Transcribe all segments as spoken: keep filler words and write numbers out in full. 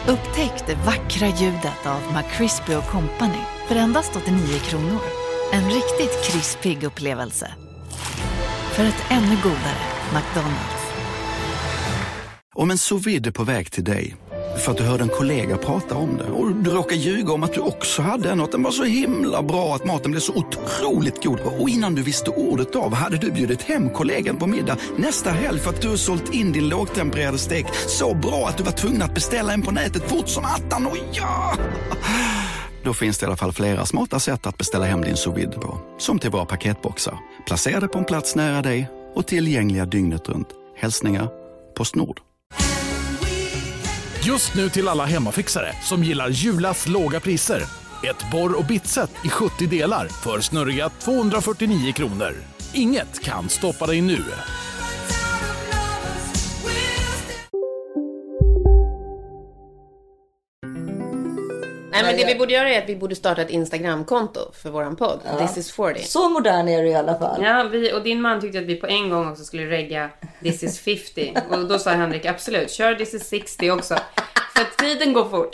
Upptäck det vackra ljudet av McCrispy och Company för endast åttionio kronor. En riktigt krispig upplevelse. För ett ännu godare McDonald's. Om en sous vide är på väg till dig för att du hörde en kollega prata om det och du råkar ljuga om att du också hade en och att den var så himla bra att maten blev så otroligt god. Och innan du visste ordet av hade du bjudit hem kollegan på middag nästa helg för att du har sålt in din lågtempererade stek så bra att du var tvungen att beställa en på nätet fort som attan. Och ja! Då finns det i alla fall flera smarta sätt att beställa hem din sous vide på. Som till våra paketboxar. Placerade på en plats nära dig och tillgängliga dygnet runt. Hälsningar Postnord. Just nu till alla hemmafixare som gillar Julas låga priser. Ett borr- och bitset i sjuttio delar för snurriga tvåhundrafyrtionio kronor. Inget kan stoppa dig nu. Nej, men det vi borde göra är att vi borde starta ett Instagram-konto för våran podd. Ja. This is fyrtio. Så modern är du i alla fall. Ja, vi, och din man tyckte att vi på en gång också skulle regga This is femtio. Och då sa Henrik, absolut, kör This is sextio också. För att tiden går fort.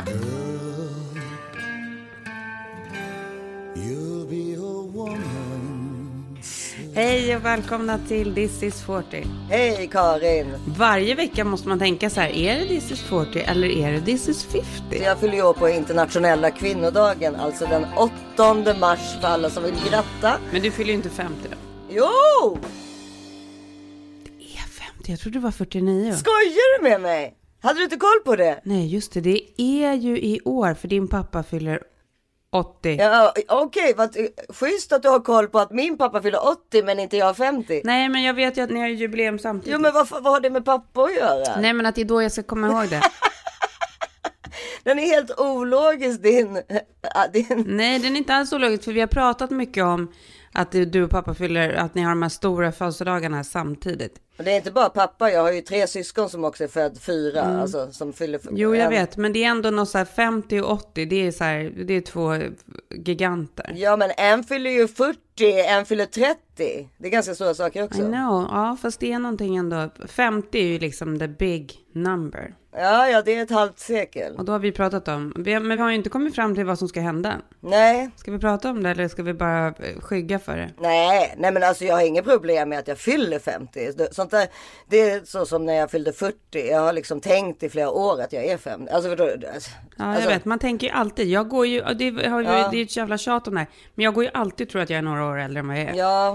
Hej och välkomna till This is fyrtio. Hej Karin. Varje vecka måste man tänka så här, är det This is fyrtio eller är det This is femtio? Jag fyller ju år på internationella kvinnodagen, alltså den åttonde mars för alla som vill gratta. Men du fyller ju inte femtio då. Jo! Det är femtio, jag trodde det var fyrtionio. Skojar du med mig? Hade du inte koll på det? Nej, just det, det är ju i år för din pappa fyller åttio. Ja, okej, okay, schysst att du har koll på att min pappa fyller åttio men inte jag femtio. Nej, men jag vet ju att ni har jubileum samtidigt. Jo, men vad, vad har det med pappa att göra? Nej, men att det är då jag ska komma ihåg det. Den är helt ologisk, din, din... Nej, den är inte alls ologisk, för vi har pratat mycket om att du och pappa fyller, att ni har de här stora födelsedagarna samtidigt. Och det är inte bara pappa, jag har ju tre syskon som också är född fyra, mm. alltså som fyller... Jo, jag en... vet, men det är ändå något så här femtio och åttio, det är så här, det är två giganter. Ja, men en fyller ju fyrtio, en fyller trettio. Det är ganska stora saker också. I know, ja, fast det är någonting ändå. femtio är ju liksom the big number. Ja, ja, det är ett halvt sekel. Och då har vi pratat om, vi, men vi har ju inte kommit fram till vad som ska hända. Nej. Ska vi prata om det eller ska vi bara skygga för det? Nej, nej men alltså jag har inget problem med att jag fyller femtio. Sånt där, det är så som när jag fyllde fyrtio. Jag har liksom tänkt i flera år att jag är femtio. Alltså, alltså, ja, jag alltså, vet, man tänker ju alltid. Jag går ju, det, har ju, ja. det är ett jävla tjat om det här. Men jag går ju alltid tror att jag är några år äldre än vad jag är. Ja.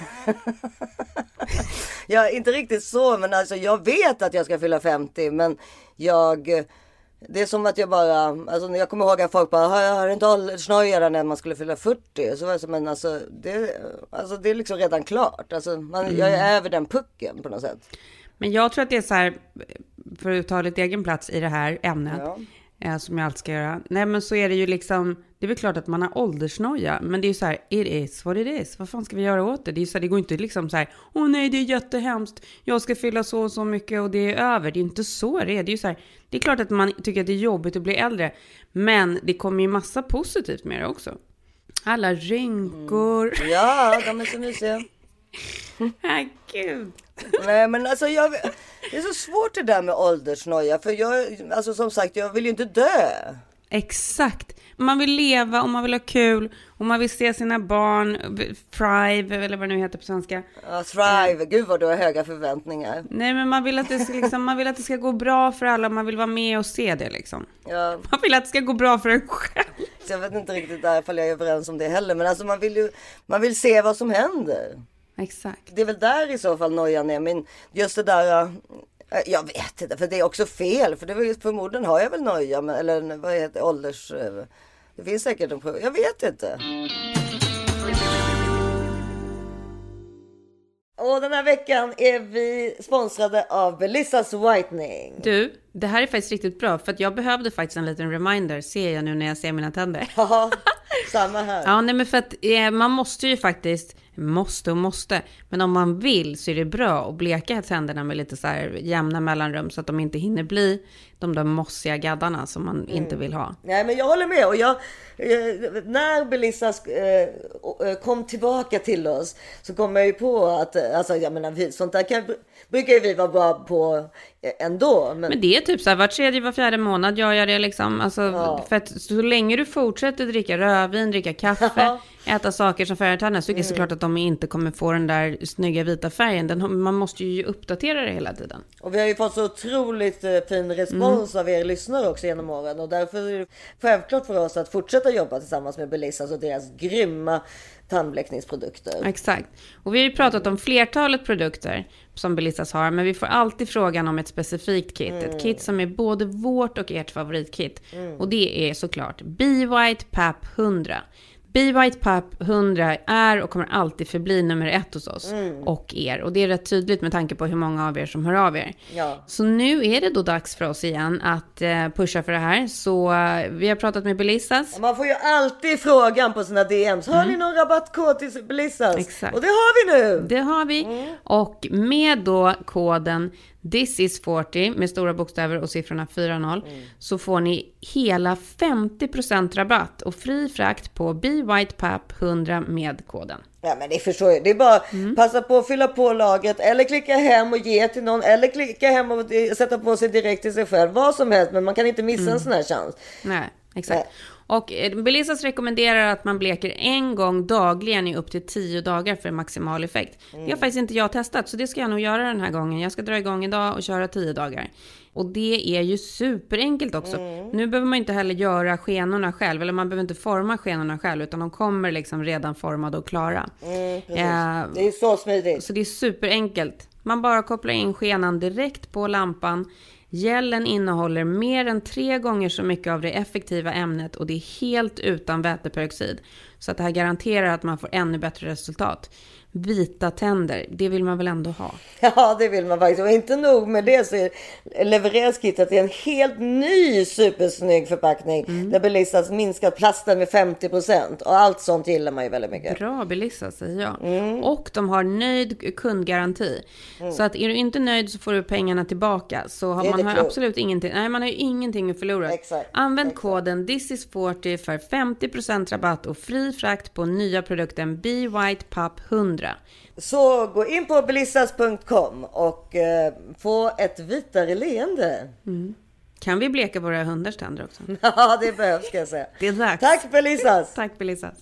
Ja, inte riktigt så, men alltså jag vet att jag ska fylla femtio, men jag, det är som att jag bara, alltså jag kommer ihåg att folk bara, har jag inte åldersnöjare när man skulle fylla fyrtio, så var det så, men alltså det, alltså det är liksom redan klart, alltså man, mm. jag är över den pucken på något sätt. Men jag tror att det är så här, för att ta lite egen plats i det här ämnet, ja. eh, som jag alltid ska göra, nej men så är det ju liksom, det är väl klart att man har åldersnoja, men det är ju så här, it is what it is. Vad fan ska vi göra åt det? Det är ju så här, det går inte liksom så här, åh nej, det är jättehemskt. Jag ska fylla så och så mycket och det är över. Det är inte så det är. Det är ju så här, det är klart att man tycker att det är jobbigt att bli äldre, men det kommer ju massa positivt med det också. Alla rynkor. Mm. Ja, de är så mysiga. Herregud. Nej, men alltså jag, det är så svårt det där med åldersnoja, för jag, alltså som sagt, jag vill ju inte dö. Exakt. Man vill leva och man vill ha kul och man vill se sina barn thrive, eller vad det nu heter på svenska. Ja, thrive. Gud vad du har höga förväntningar. Nej, men man vill att det ska, liksom, man vill att det ska gå bra för alla. Man vill vara med och se det liksom. Ja. Man vill att det ska gå bra för en själv. Så jag vet inte riktigt därför jag är överens om det heller. Men alltså man vill ju, man vill se vad som händer. Exakt. Det är väl där i så fall nojan är. Men just det där... Jag vet inte, för det är också fel. För det var, förmodligen har jag väl noja. Eller vad heter det, ålders... Det finns säkert en prov. Jag vet inte. Och den här veckan är vi sponsrade av Belissas Whitening. Du, det här är faktiskt riktigt bra. För att jag behövde faktiskt en liten reminder. Ser jag nu när jag ser mina tänder. Ja, samma här. Ja, nej, men för att eh, man måste ju faktiskt måste och måste. Men om man vill så är det bra att bleka tänderna med lite så här jämna mellanrum så att de inte hinner bli de där mossiga gaddarna som man mm. inte vill ha. Nej, men jag håller med. Och jag, eh, när Belissas eh, kom tillbaka till oss så kom jag ju på att alltså, jag menar, vi, sånt där kan, brukar ju vi vara bra på ändå. Men, men det är typ så här, var tredje, var fjärde månad gör jag det liksom. Alltså, ja. För att så länge du fortsätter dricka rödvin, dricka kaffe, ja. äta saker som färgar tänderna så är det mm. såklart att de inte kommer få den där snygga vita färgen. Den, man måste ju uppdatera det hela tiden. Och vi har ju fått så otroligt eh, fin respons mm. av er lyssnare också genom åren. Och därför är det självklart för oss att fortsätta jobba tillsammans med Belissas och deras grymma tandbläckningsprodukter. Exakt. Och vi har ju pratat om flertalet produkter som Belissas har, men vi får alltid frågan om ett specifikt kit. Mm. Ett kit som är både vårt och ert favoritkit. Mm. Och det är såklart B-White P A P hundra. B-White P A P hundra är och kommer alltid förbli nummer ett hos oss mm. och er. Och det är rätt tydligt med tanke på hur många av er som hör av er. Ja. Så nu är det då dags för oss igen att uh, pusha för det här. Så uh, vi har pratat med Belissas. Man får ju alltid frågan på sina D M's. Har mm. ni någon rabattkod till Belissas? Exakt. Och det har vi nu! Det har vi. Mm. Och med då koden This is fyrtio med stora bokstäver och siffrorna fyra noll mm. så får ni hela femtio procent rabatt och fri frakt på B-White P A P hundra med koden. Ja, men det förstår jag. Det är bara mm. passa på att fylla på lagret eller klicka hem och ge till någon eller klicka hem och sätta på sig direkt till sig själv. Vad som helst, men man kan inte missa mm. en sån här chans. Nej, exakt. Nej. Och Belissas rekommenderar att man bleker en gång dagligen i upp till tio dagar för maximal effekt. Mm. Det har faktiskt inte jag testat, så det ska jag nog göra den här gången. Jag ska dra igång idag och köra tio dagar. Och det är ju superenkelt också. Mm. Nu behöver man inte heller göra skenorna själv, eller man behöver inte forma skenorna själv, utan de kommer liksom redan formade och klara. Mm, eh, det är så smidigt. Så det är superenkelt. Man bara kopplar in skenan direkt på lampan. Gelen innehåller mer än tre gånger så mycket av det effektiva ämnet och det är helt utan väteperoxid. Så att det här garanterar att man får ännu bättre resultat. Vita tänder, det vill man väl ändå ha? Ja, det vill man faktiskt. Och inte nog med det så levereras kittet i en helt ny supersnygg förpackning. Mm. Där Belissas minskat plasten med femtio procent. Och allt sånt gillar man ju väldigt mycket. Bra Belissas, säger jag. Mm. Och de har nöjd kundgaranti. Mm. Så att är du inte nöjd så får du pengarna tillbaka. Så har man har absolut ingenting. Nej, man har ju ingenting att förlora. Exakt. Använd Exakt. koden This is fyrtio för femtio procent rabatt och fri frakt på nya produkten B-White P A P hundra. Så gå in på belissas punkt com och eh, få ett vitare leende. Mm. Kan vi bleka våra hundars tänder också? Ja, det behövs, ska jag säga. Det är dags. Tack Belissas. Tack Belissas.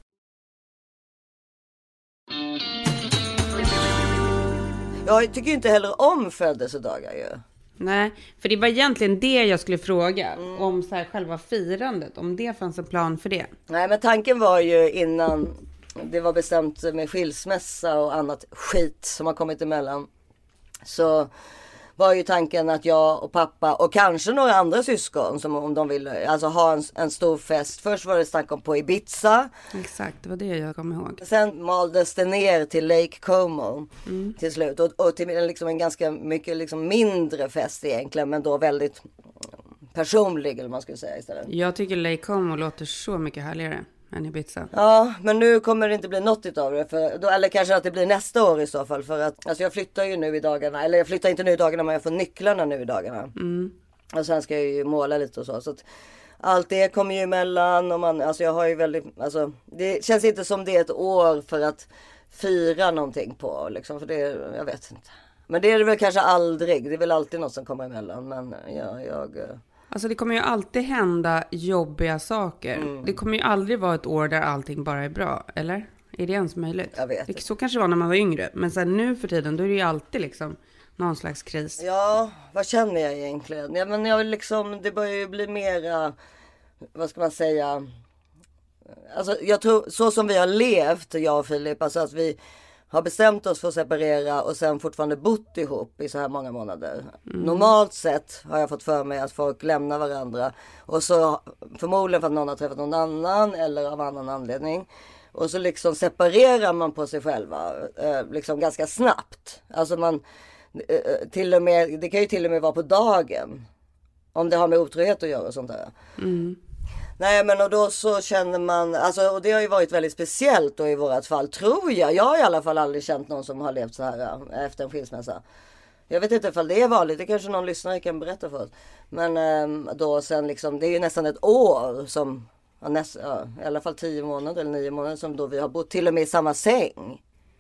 Jag tycker inte heller om födelsedagar ju. Nej, för det var egentligen det jag skulle fråga. Mm. Om så här, själva firandet. Om det fanns en plan för det. Nej, men tanken var ju innan det var bestämt med skilsmässa och annat skit som har kommit emellan. Så var ju tanken att jag och pappa och kanske några andra syskon som om de vill alltså ha en, en stor fest. Först var det snack om på Ibiza. Exakt, det var det jag kommer ihåg. Sen maldes det ner till Lake Como mm. till slut. Och, och till liksom en ganska mycket liksom mindre fest egentligen, men då väldigt personlig eller man skulle säga istället. Jag tycker Lake Como låter så mycket härligare än Ibiza. Ja, men nu kommer det inte bli något utav det. För då, eller kanske att det blir nästa år i så fall. För att alltså jag flyttar ju nu i dagarna. Eller jag flyttar inte nu i dagarna, men jag får nycklarna nu i dagarna. Mm. Och sen ska jag ju måla lite och så. Så att allt det kommer ju emellan. Och man, alltså jag har ju väldigt, alltså, det känns inte som det är ett år för att fira någonting på. Liksom, för det, jag vet inte. Men det är det väl kanske aldrig. Det är väl alltid något som kommer emellan. Men ja, jag... Alltså det kommer ju alltid hända jobbiga saker. Mm. Det kommer ju aldrig vara ett år där allting bara är bra, eller? Är det ens möjligt? Jag vet det, så kanske det var när man var yngre. Men sen nu för tiden, då är det ju alltid liksom någon slags kris. Ja, vad känner jag egentligen? Ja, men jag vill liksom, det börjar ju bli mera, vad ska man säga? Alltså jag tror, så som vi har levt, jag och Filip, alltså att vi har bestämt oss för att separera och sen fortfarande bott ihop i så här många månader. Mm. Normalt sett har jag fått för mig att folk lämnar varandra. Och så förmodligen för att någon har träffat någon annan eller av annan anledning. Och så liksom separerar man på sig själva eh, liksom ganska snabbt. Alltså man eh, till och med, det kan ju till och med vara på dagen. Om det har med otrohet att göra och sånt där. Mm. Nej men och då så känner man, alltså och det har ju varit väldigt speciellt då i vårat fall, tror jag. Jag har i alla fall aldrig känt någon som har levt så här äh, efter en skilsmässa. Jag vet inte ifall det är vanligt, det kanske någon lyssnare kan berätta för oss. Men ähm, då sen liksom, det är ju nästan ett år som, ja, näst, ja, i alla fall tio månader eller nio månader som då vi har bott till och med i samma säng.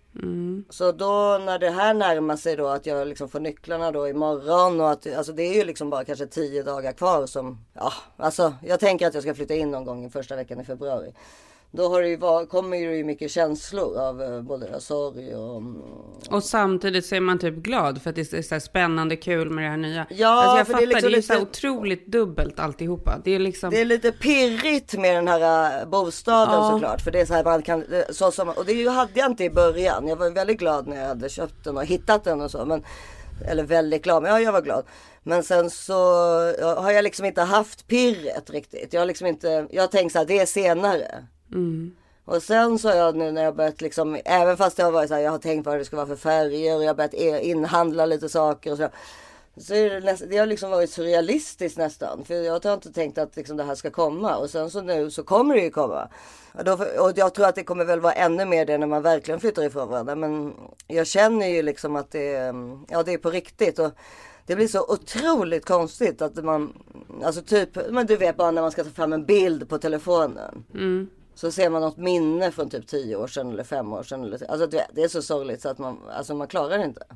Mm. Så då när det här närmar sig då att jag liksom får nycklarna då imorgon och att, alltså det är ju liksom bara kanske tio dagar kvar som, ja alltså jag tänker att jag ska flytta in någon gång i första veckan i februari. Då har det ju var, kommer det ju mycket känslor av både sorg och... Och samtidigt så är man typ glad för att det är så här spännande, kul med det här nya. Ja, alltså jag för fattar, det är, liksom det är lite, så otroligt dubbelt alltihopa. Det är liksom... Det är lite pirrigt med den här bostaden ja. Såklart. För det är så här man kan... Så som, och det hade jag inte i början. Jag var väldigt glad när jag hade köpt den och hittat den och så. Men, eller väldigt glad, men ja, jag var glad. Men sen så har jag liksom inte haft pirret riktigt. Jag har liksom inte... Jag har tänkt så här, det är senare. Mm. Och sen så har jag nu när jag börjat liksom, även fast det har varit så här, jag har tänkt vad det ska vara för färger och jag har börjat inhandla lite saker och så. Så är det, näst, det har liksom varit surrealistiskt nästan. För jag har inte tänkt att liksom det här ska komma. Och sen så nu så kommer det ju komma. Och, då, och jag tror att det kommer väl vara ännu mer det när man verkligen flyttar ifrån varandra. Men jag känner ju liksom att det, ja, det är på riktigt. Och det blir så otroligt konstigt att man, alltså typ, men du vet bara när man ska ta fram en bild på telefonen. Mm. Så ser man något minne från typ tio år sedan eller fem år sedan. Eller, alltså det är så sorgligt så att man, alltså man klarar det inte.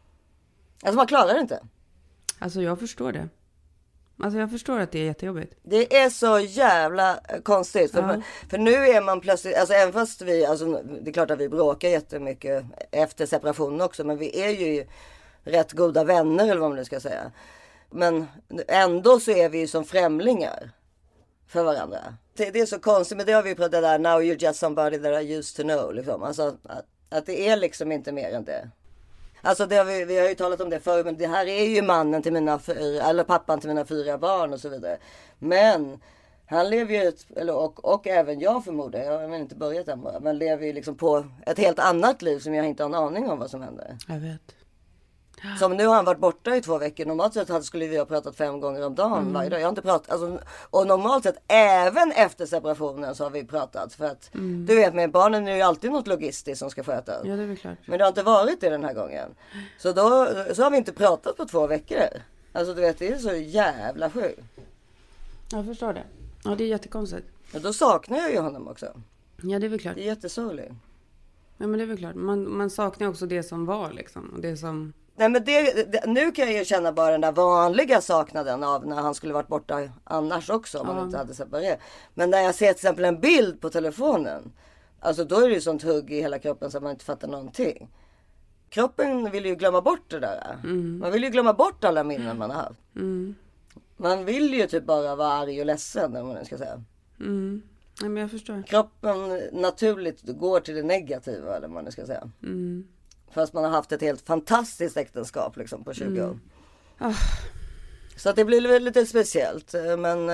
Alltså man klarar det inte. Alltså jag förstår det. Alltså jag förstår att det är jättejobbigt. Det är så jävla konstigt. För, ja. för nu är man plötsligt, alltså även fast vi, alltså det är klart att vi bråkar jättemycket efter separationen också. Men vi är ju rätt goda vänner eller vad man nu ska säga. Men ändå så är vi ju som främlingar för varandra. Det, det är så konstigt, men det har vi pratat det där now you're just somebody that I used to know. Liksom. Alltså att, att det är liksom inte mer än det. Alltså det har vi, vi har ju talat om det förr, men det här är ju mannen till mina fyra, eller pappan till mina fyra barn och så vidare. Men han lever ju, ett, eller, och, och även jag förmodar, jag har inte börjat än bara, men lever ju liksom på ett helt annat liv som jag inte har en aning om vad som händer. Jag vet. Som nu har han varit borta i två veckor. Normalt sett skulle vi ha pratat fem gånger om dagen mm. varje dag. Jag har inte pratat, alltså, och normalt sett även efter separationen så har vi pratat. För att mm. du vet med barnen är det ju alltid något logistiskt som ska skötas. Ja, det är väl klart. Men det har inte varit det den här gången. Så då så har vi inte pratat på två veckor. Alltså du vet, det är så jävla sjukt. Jag förstår det. Ja, det är jättekonstigt. Och då saknar jag ju honom också. Ja, det är väl klart. Det är jättesorgligt. Ja, men det är väl klart. Man, man saknar också det som var liksom. Och det som... Nej men det, det, nu kan jag ju känna bara den där vanliga saknaden av när han skulle varit borta annars också om ja. han inte hade separerat. Men när jag ser till exempel en bild på telefonen, alltså då är det ju sånt hugg i hela kroppen så att man inte fattar någonting. Kroppen vill ju glömma bort det där. Mm. Man vill ju glömma bort alla minnen man har haft. Mm. Man vill ju typ bara vara arg och ledsen eller vad man ska säga. Mm. Ja, men jag förstår. Kroppen naturligt går till det negativa eller vad man ska säga. Mm. Fast man har haft ett helt fantastiskt äktenskap liksom på tjugo år. Mm. Oh. Så att det blir väl lite speciellt. Men,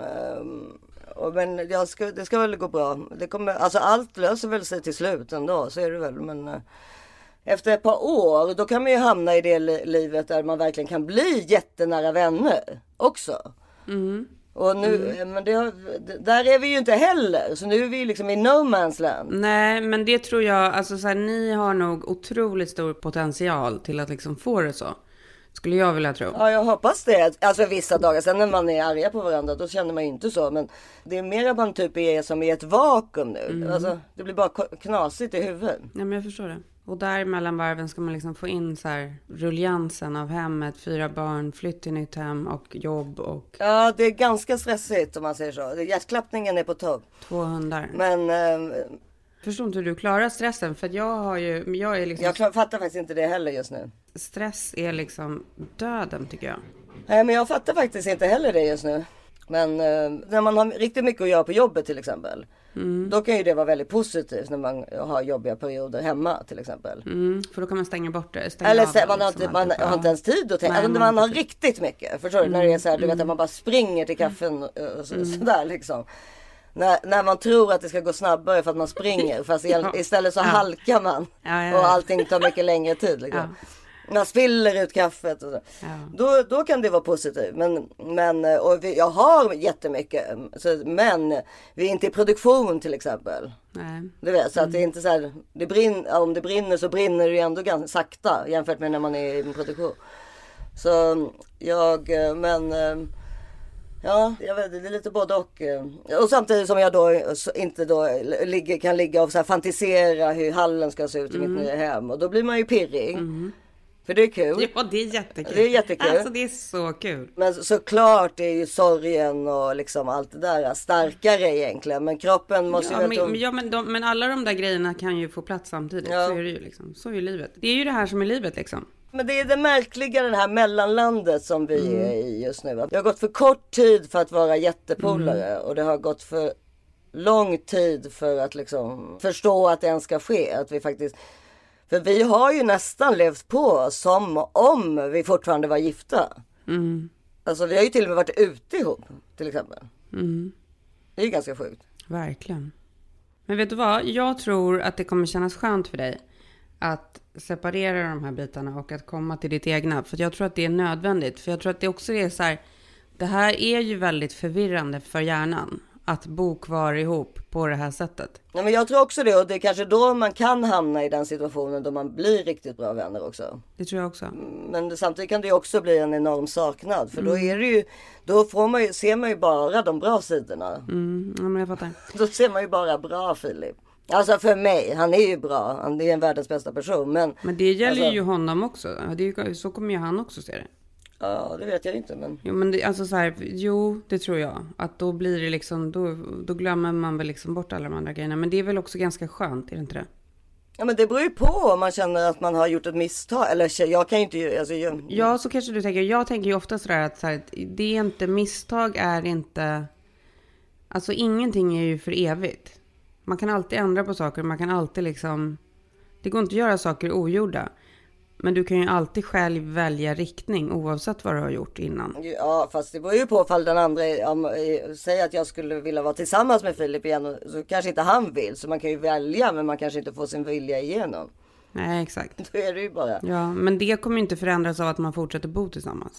um, men jag ska, det ska väl gå bra. Det kommer, alltså allt löser väl sig till slut ändå. Så är det väl. Men uh, efter ett par år då kan man ju hamna i det livet där man verkligen kan bli jättenära vänner också. Mm. Och nu, mm. men det har, där är vi ju inte heller. Så nu är vi liksom i no man's land. Nej, men det tror jag, alltså så här, ni har nog otroligt stor potential till att liksom få det så. Skulle jag vilja tro. Ja, jag hoppas det. Alltså vissa dagar, sen när man är arga på varandra, då känner man ju inte så. Men det är mer att man typ är som i ett vakuum nu. Mm. Alltså, det blir bara knasigt i huvudet. Ja, men jag förstår det. Och där mellan varven ska man liksom få in så här ruljansen av hemmet, fyra barn, flytt till nytt hem och jobb och... Ja, det är ganska stressigt om man säger så. Hjärtklappningen är på topp. Två hundar. Men... Eh, förstår inte hur du klarar stressen? För jag har ju... Jag, är liksom, jag klar, fattar faktiskt inte det heller just nu. Stress är liksom döden tycker jag. Nej, men jag fattar faktiskt inte heller det just nu. Men eh, när man har riktigt mycket att göra på jobbet till exempel. Mm. Då kan ju det vara väldigt positivt när man har jobbiga perioder hemma till exempel. Mm, för då kan man stänga bort det. Stänga Eller så, man, har inte, man har inte ens tid att tänka. Alltså, man, man har typ riktigt mycket. Förstår du? Mm. När det är så här, du vet att man bara springer till kaffen och så, mm. sådär liksom. När, när man tror att det ska gå snabbare för att man springer. Fast ja. istället så ja. halkar man. Ja, ja, ja. Och allting tar mycket längre tid liksom. Ja. man spiller ut kaffet och så. Ja. Då, då kan det vara positivt. Men, men och vi, jag har jättemycket. Så, men vi är inte i produktion till exempel. Nej. Du vet, så Mm. att det är inte så här, det brinner, om det brinner så brinner det ju ändå ganska sakta jämfört med när man är i en produktion. Så jag, men ja, jag vet, det är lite både och. Och samtidigt som jag då inte då ligger, kan ligga och så här fantisera hur hallen ska se ut i Mm. mitt nya hem. Och då blir man ju pirrig. Mm. För det är kul. Ja, det är jättekul. Det är jättekul. Alltså det är så kul. Men såklart är ju sorgen och liksom allt det där starkare egentligen. Men kroppen måste Ja, ju... men, de... men, ja, men, de, men alla de där grejerna kan ju få plats samtidigt. Ja. Så är det ju liksom. Så är ju livet. Det är ju det här som är livet liksom. Men det är det märkliga, det här mellanlandet som vi mm. är i just nu. Det har gått för kort tid för att vara jättepolare. Mm. Och det har gått för lång tid för att liksom förstå att det ens ska ske. Att vi faktiskt... För vi har ju nästan levt på som om vi fortfarande var gifta. Mm. Alltså vi har ju till och med varit ute ihop till exempel. Mm. Det är ju ganska sjukt. Verkligen. Men vet du vad? Jag tror att det kommer kännas skönt för dig att separera de här bitarna och att komma till ditt egna. För jag tror att det är nödvändigt. För jag tror att det också är så här, det här är ju väldigt förvirrande för hjärnan. Att bo kvar ihop på det här sättet. Ja, men jag tror också det, och det är kanske då man kan hamna i den situationen då man blir riktigt bra vänner också. Det tror jag också. Men samtidigt kan det ju också bli en enorm saknad. För Mm. då är det ju, då får man ju, ser man ju bara de bra sidorna. Mm, ja, men jag fattar. Då ser man ju bara bra Filip. Alltså för mig, han är ju bra. Han är en världens bästa person. Men, Men det gäller alltså, ju honom också. Det är ju, så kommer ju han också se det. Ja, det vet jag inte. Men... Jo, men det, alltså så här, jo, det tror jag. Att då blir det liksom, då, då glömmer man väl liksom bort alla de andra grejerna. Men det är väl också ganska skönt, är det inte det? Ja, men det beror ju på om man känner att man har gjort ett misstag. Eller jag kan ju inte... Alltså, jag... Ja, så kanske du tänker. Jag tänker ju ofta sådär att så här, det är inte, misstag är inte... Alltså ingenting är ju för evigt. Man kan alltid ändra på saker. Man kan alltid liksom... Det går inte att göra saker ogjorda. Men du kan ju alltid själv välja riktning oavsett vad du har gjort innan. Ja, fast det beror ju på ifall den andra... Om, säg att jag skulle vilja vara tillsammans med Filip igen. Så kanske inte han vill. Så man kan ju välja, men man kanske inte får sin vilja igenom. Nej, exakt. Då är det ju bara... Ja, men det kommer ju inte förändras av att man fortsätter bo tillsammans.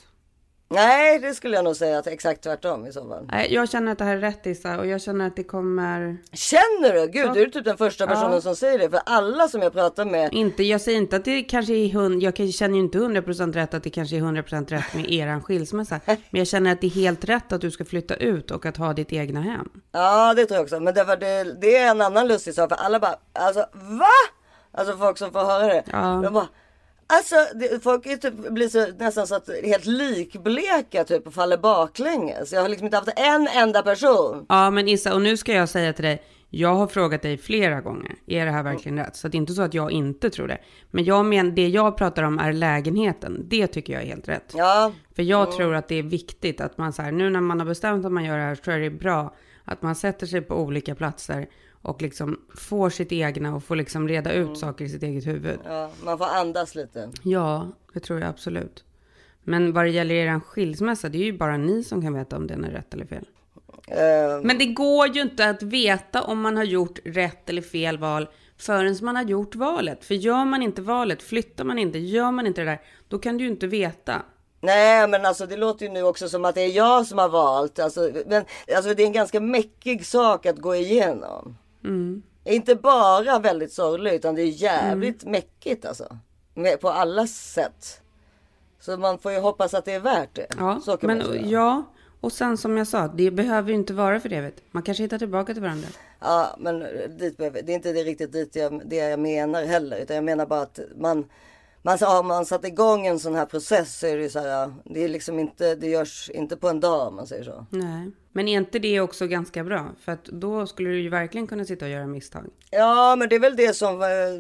Nej, det skulle jag nog säga att exakt tvärtom i så fall. Nej, jag känner att det här är rätt, Issa, och jag känner att det kommer... Känner du? Gud, Ja. du är typ den första personen Ja. som säger det. För alla som jag pratar med... Inte, jag säger inte att det kanske är hund, jag känner ju inte hundra procent rätt att det kanske är hundra procent rätt med eran skilsmässa. Men jag känner att det är helt rätt att du ska flytta ut och att ha ditt egna hem. Ja, det tror jag också. Men det, var det, det är en annan lustig sak. För alla bara, alltså va? Alltså folk som får höra det. Ja. De bara, alltså det, folk är typ, blir så, nästan så att helt likbleka typ och faller baklänges. Jag har liksom inte haft en enda person. Ja, men Issa, och nu ska jag säga till dig, jag har frågat dig flera gånger, är det här verkligen rätt? Så det är inte så att jag inte tror det. Men jag men, det jag pratar om är lägenheten. Det tycker jag är helt rätt. Ja. För jag tror att det är viktigt att man så här, nu när man har bestämt att man gör det här, så är det bra att man sätter sig på olika platser och liksom får sitt egna och får liksom reda ut mm. saker i sitt eget huvud. Ja, man får andas lite. Ja, det tror jag absolut. Men vad det gäller er skilsmässa, det är ju bara ni som kan veta om den är rätt eller fel. Uh, Men det går ju inte att veta om man har gjort rätt eller fel val förrän man har gjort valet. För gör man inte valet, flyttar man inte, gör man inte det där, då kan du ju inte veta. Nej, men alltså det låter ju nu också som att det är jag som har valt. Alltså, men, alltså det är en ganska mäckig sak att gå igenom. Mm. Inte bara väldigt sorgligt, utan det är jävligt mm. mäckigt alltså. Med, på alla sätt. Så man får ju hoppas att det är värt det. Ja, så kan men man säga. ja, och sen som jag sa, det behöver ju inte vara för det, vet. Man kanske hittar tillbaka till varandra. Ja, men dit behöver, det är inte det riktigt dit jag, det jag menar heller. Utan jag menar bara att man... Man, har man satt igång en sån här process så är det ju så här, det är liksom inte, det görs inte på en dag om man säger så. Nej, men är inte det också ganska bra? För att då skulle du ju verkligen kunna sitta och göra misstag. Ja, men det är väl det som,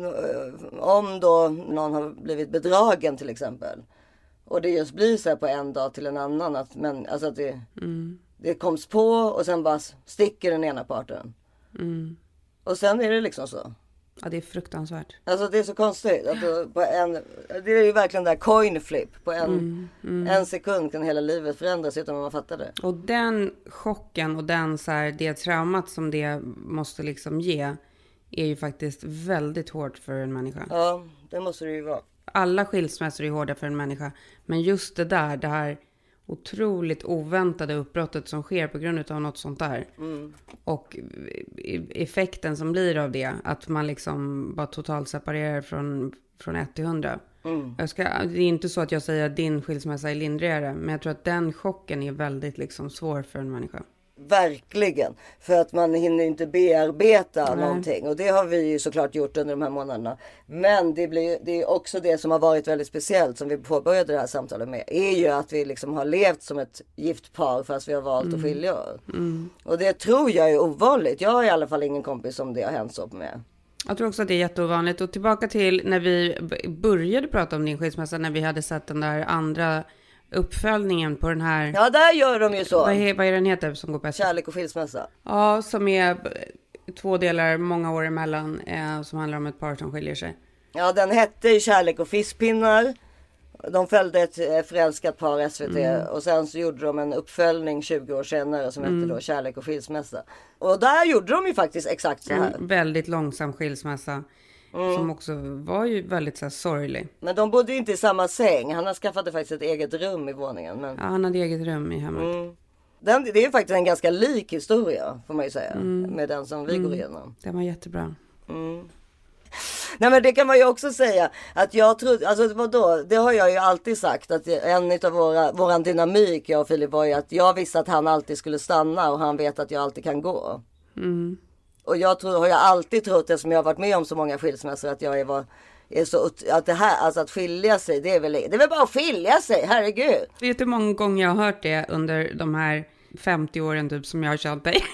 om då någon har blivit bedragen till exempel. Och det just blir så här på en dag till en annan, att, men, alltså att det, mm. det koms på och sen bara sticker den ena parten. Mm. Och sen är det liksom så. Ja, det är fruktansvärt. Alltså det är så konstigt. Att på en, det är ju verkligen där coin flip. På en, mm, mm. en sekund kan hela livet förändras utan att man fattar det. Och den chocken och den så här, det traumat som det måste liksom ge är ju faktiskt väldigt hårt för en människa. Ja, det måste det ju vara. alla skilsmässor är hårda för en människa. Men just det där, det här otroligt oväntade uppbrottet som sker på grund av något sånt där. Mm. Och effekten som blir av det, att man liksom bara totalt separerar från, från ett till hundra. Mm. Jag ska, det är inte så att jag säger att din skilsmässa är lindrigare, men jag tror att den chocken är väldigt liksom svår för en människa. Verkligen, för att man hinner inte bearbeta Nej. någonting, och det har vi ju såklart gjort under de här månaderna. Men det, blir, det är också det som har varit väldigt speciellt, som vi påbörjade det här samtalet med, är ju att vi liksom har levt som ett gift par fast vi har valt mm. att skilja oss. Mm. Och det tror jag är ovanligt. Jag har i alla fall ingen kompis som det har hänt så med. Jag tror också att det är jätteovanligt. Och tillbaka till när vi började prata om din skilsmässa, när vi hade sett den där andra uppföljningen på den här... Ja, där gör de ju så. Vad är, vad är den heter som går på S V T? Kärlek och skilsmässa. Ja, som är två delar, många år emellan, eh, som handlar om ett par som skiljer sig. Ja, den hette ju Kärlek och fiskpinnar. De följde ett förälskat par S V T mm. och sen så gjorde de en uppföljning tjugo år senare som mm. hette då Kärlek och skilsmässa. Och där gjorde de ju faktiskt exakt så här. En väldigt långsam skilsmässa. Mm. Som också var ju väldigt så här sorglig. Men de bodde inte i samma säng. Han har skaffat faktiskt ett eget rum i våningen. Men... Ja, han hade eget rum i hemmet. Mm. Den, det är ju faktiskt en ganska lik historia, får man ju säga. Mm. Med den som vi mm. går igenom. Den var jättebra. Mm. Nej, men det kan man ju också säga. Att jag trodde, alltså vadå? Det har jag ju alltid sagt. Att en av våra, våran dynamik, jag och Filip, var ju att jag visste att han alltid skulle stanna. Och han vet att jag alltid kan gå. Mm. Och jag tror, har jag alltid trott, eftersom jag har varit med om så många skilsmässor, att jag är, var, är så, att det här, alltså att skilja sig, det är väl, det är väl bara att skilja sig, herregud. Vet du hur många gånger jag har hört det under de här femtio åren typ som jag har känt dig?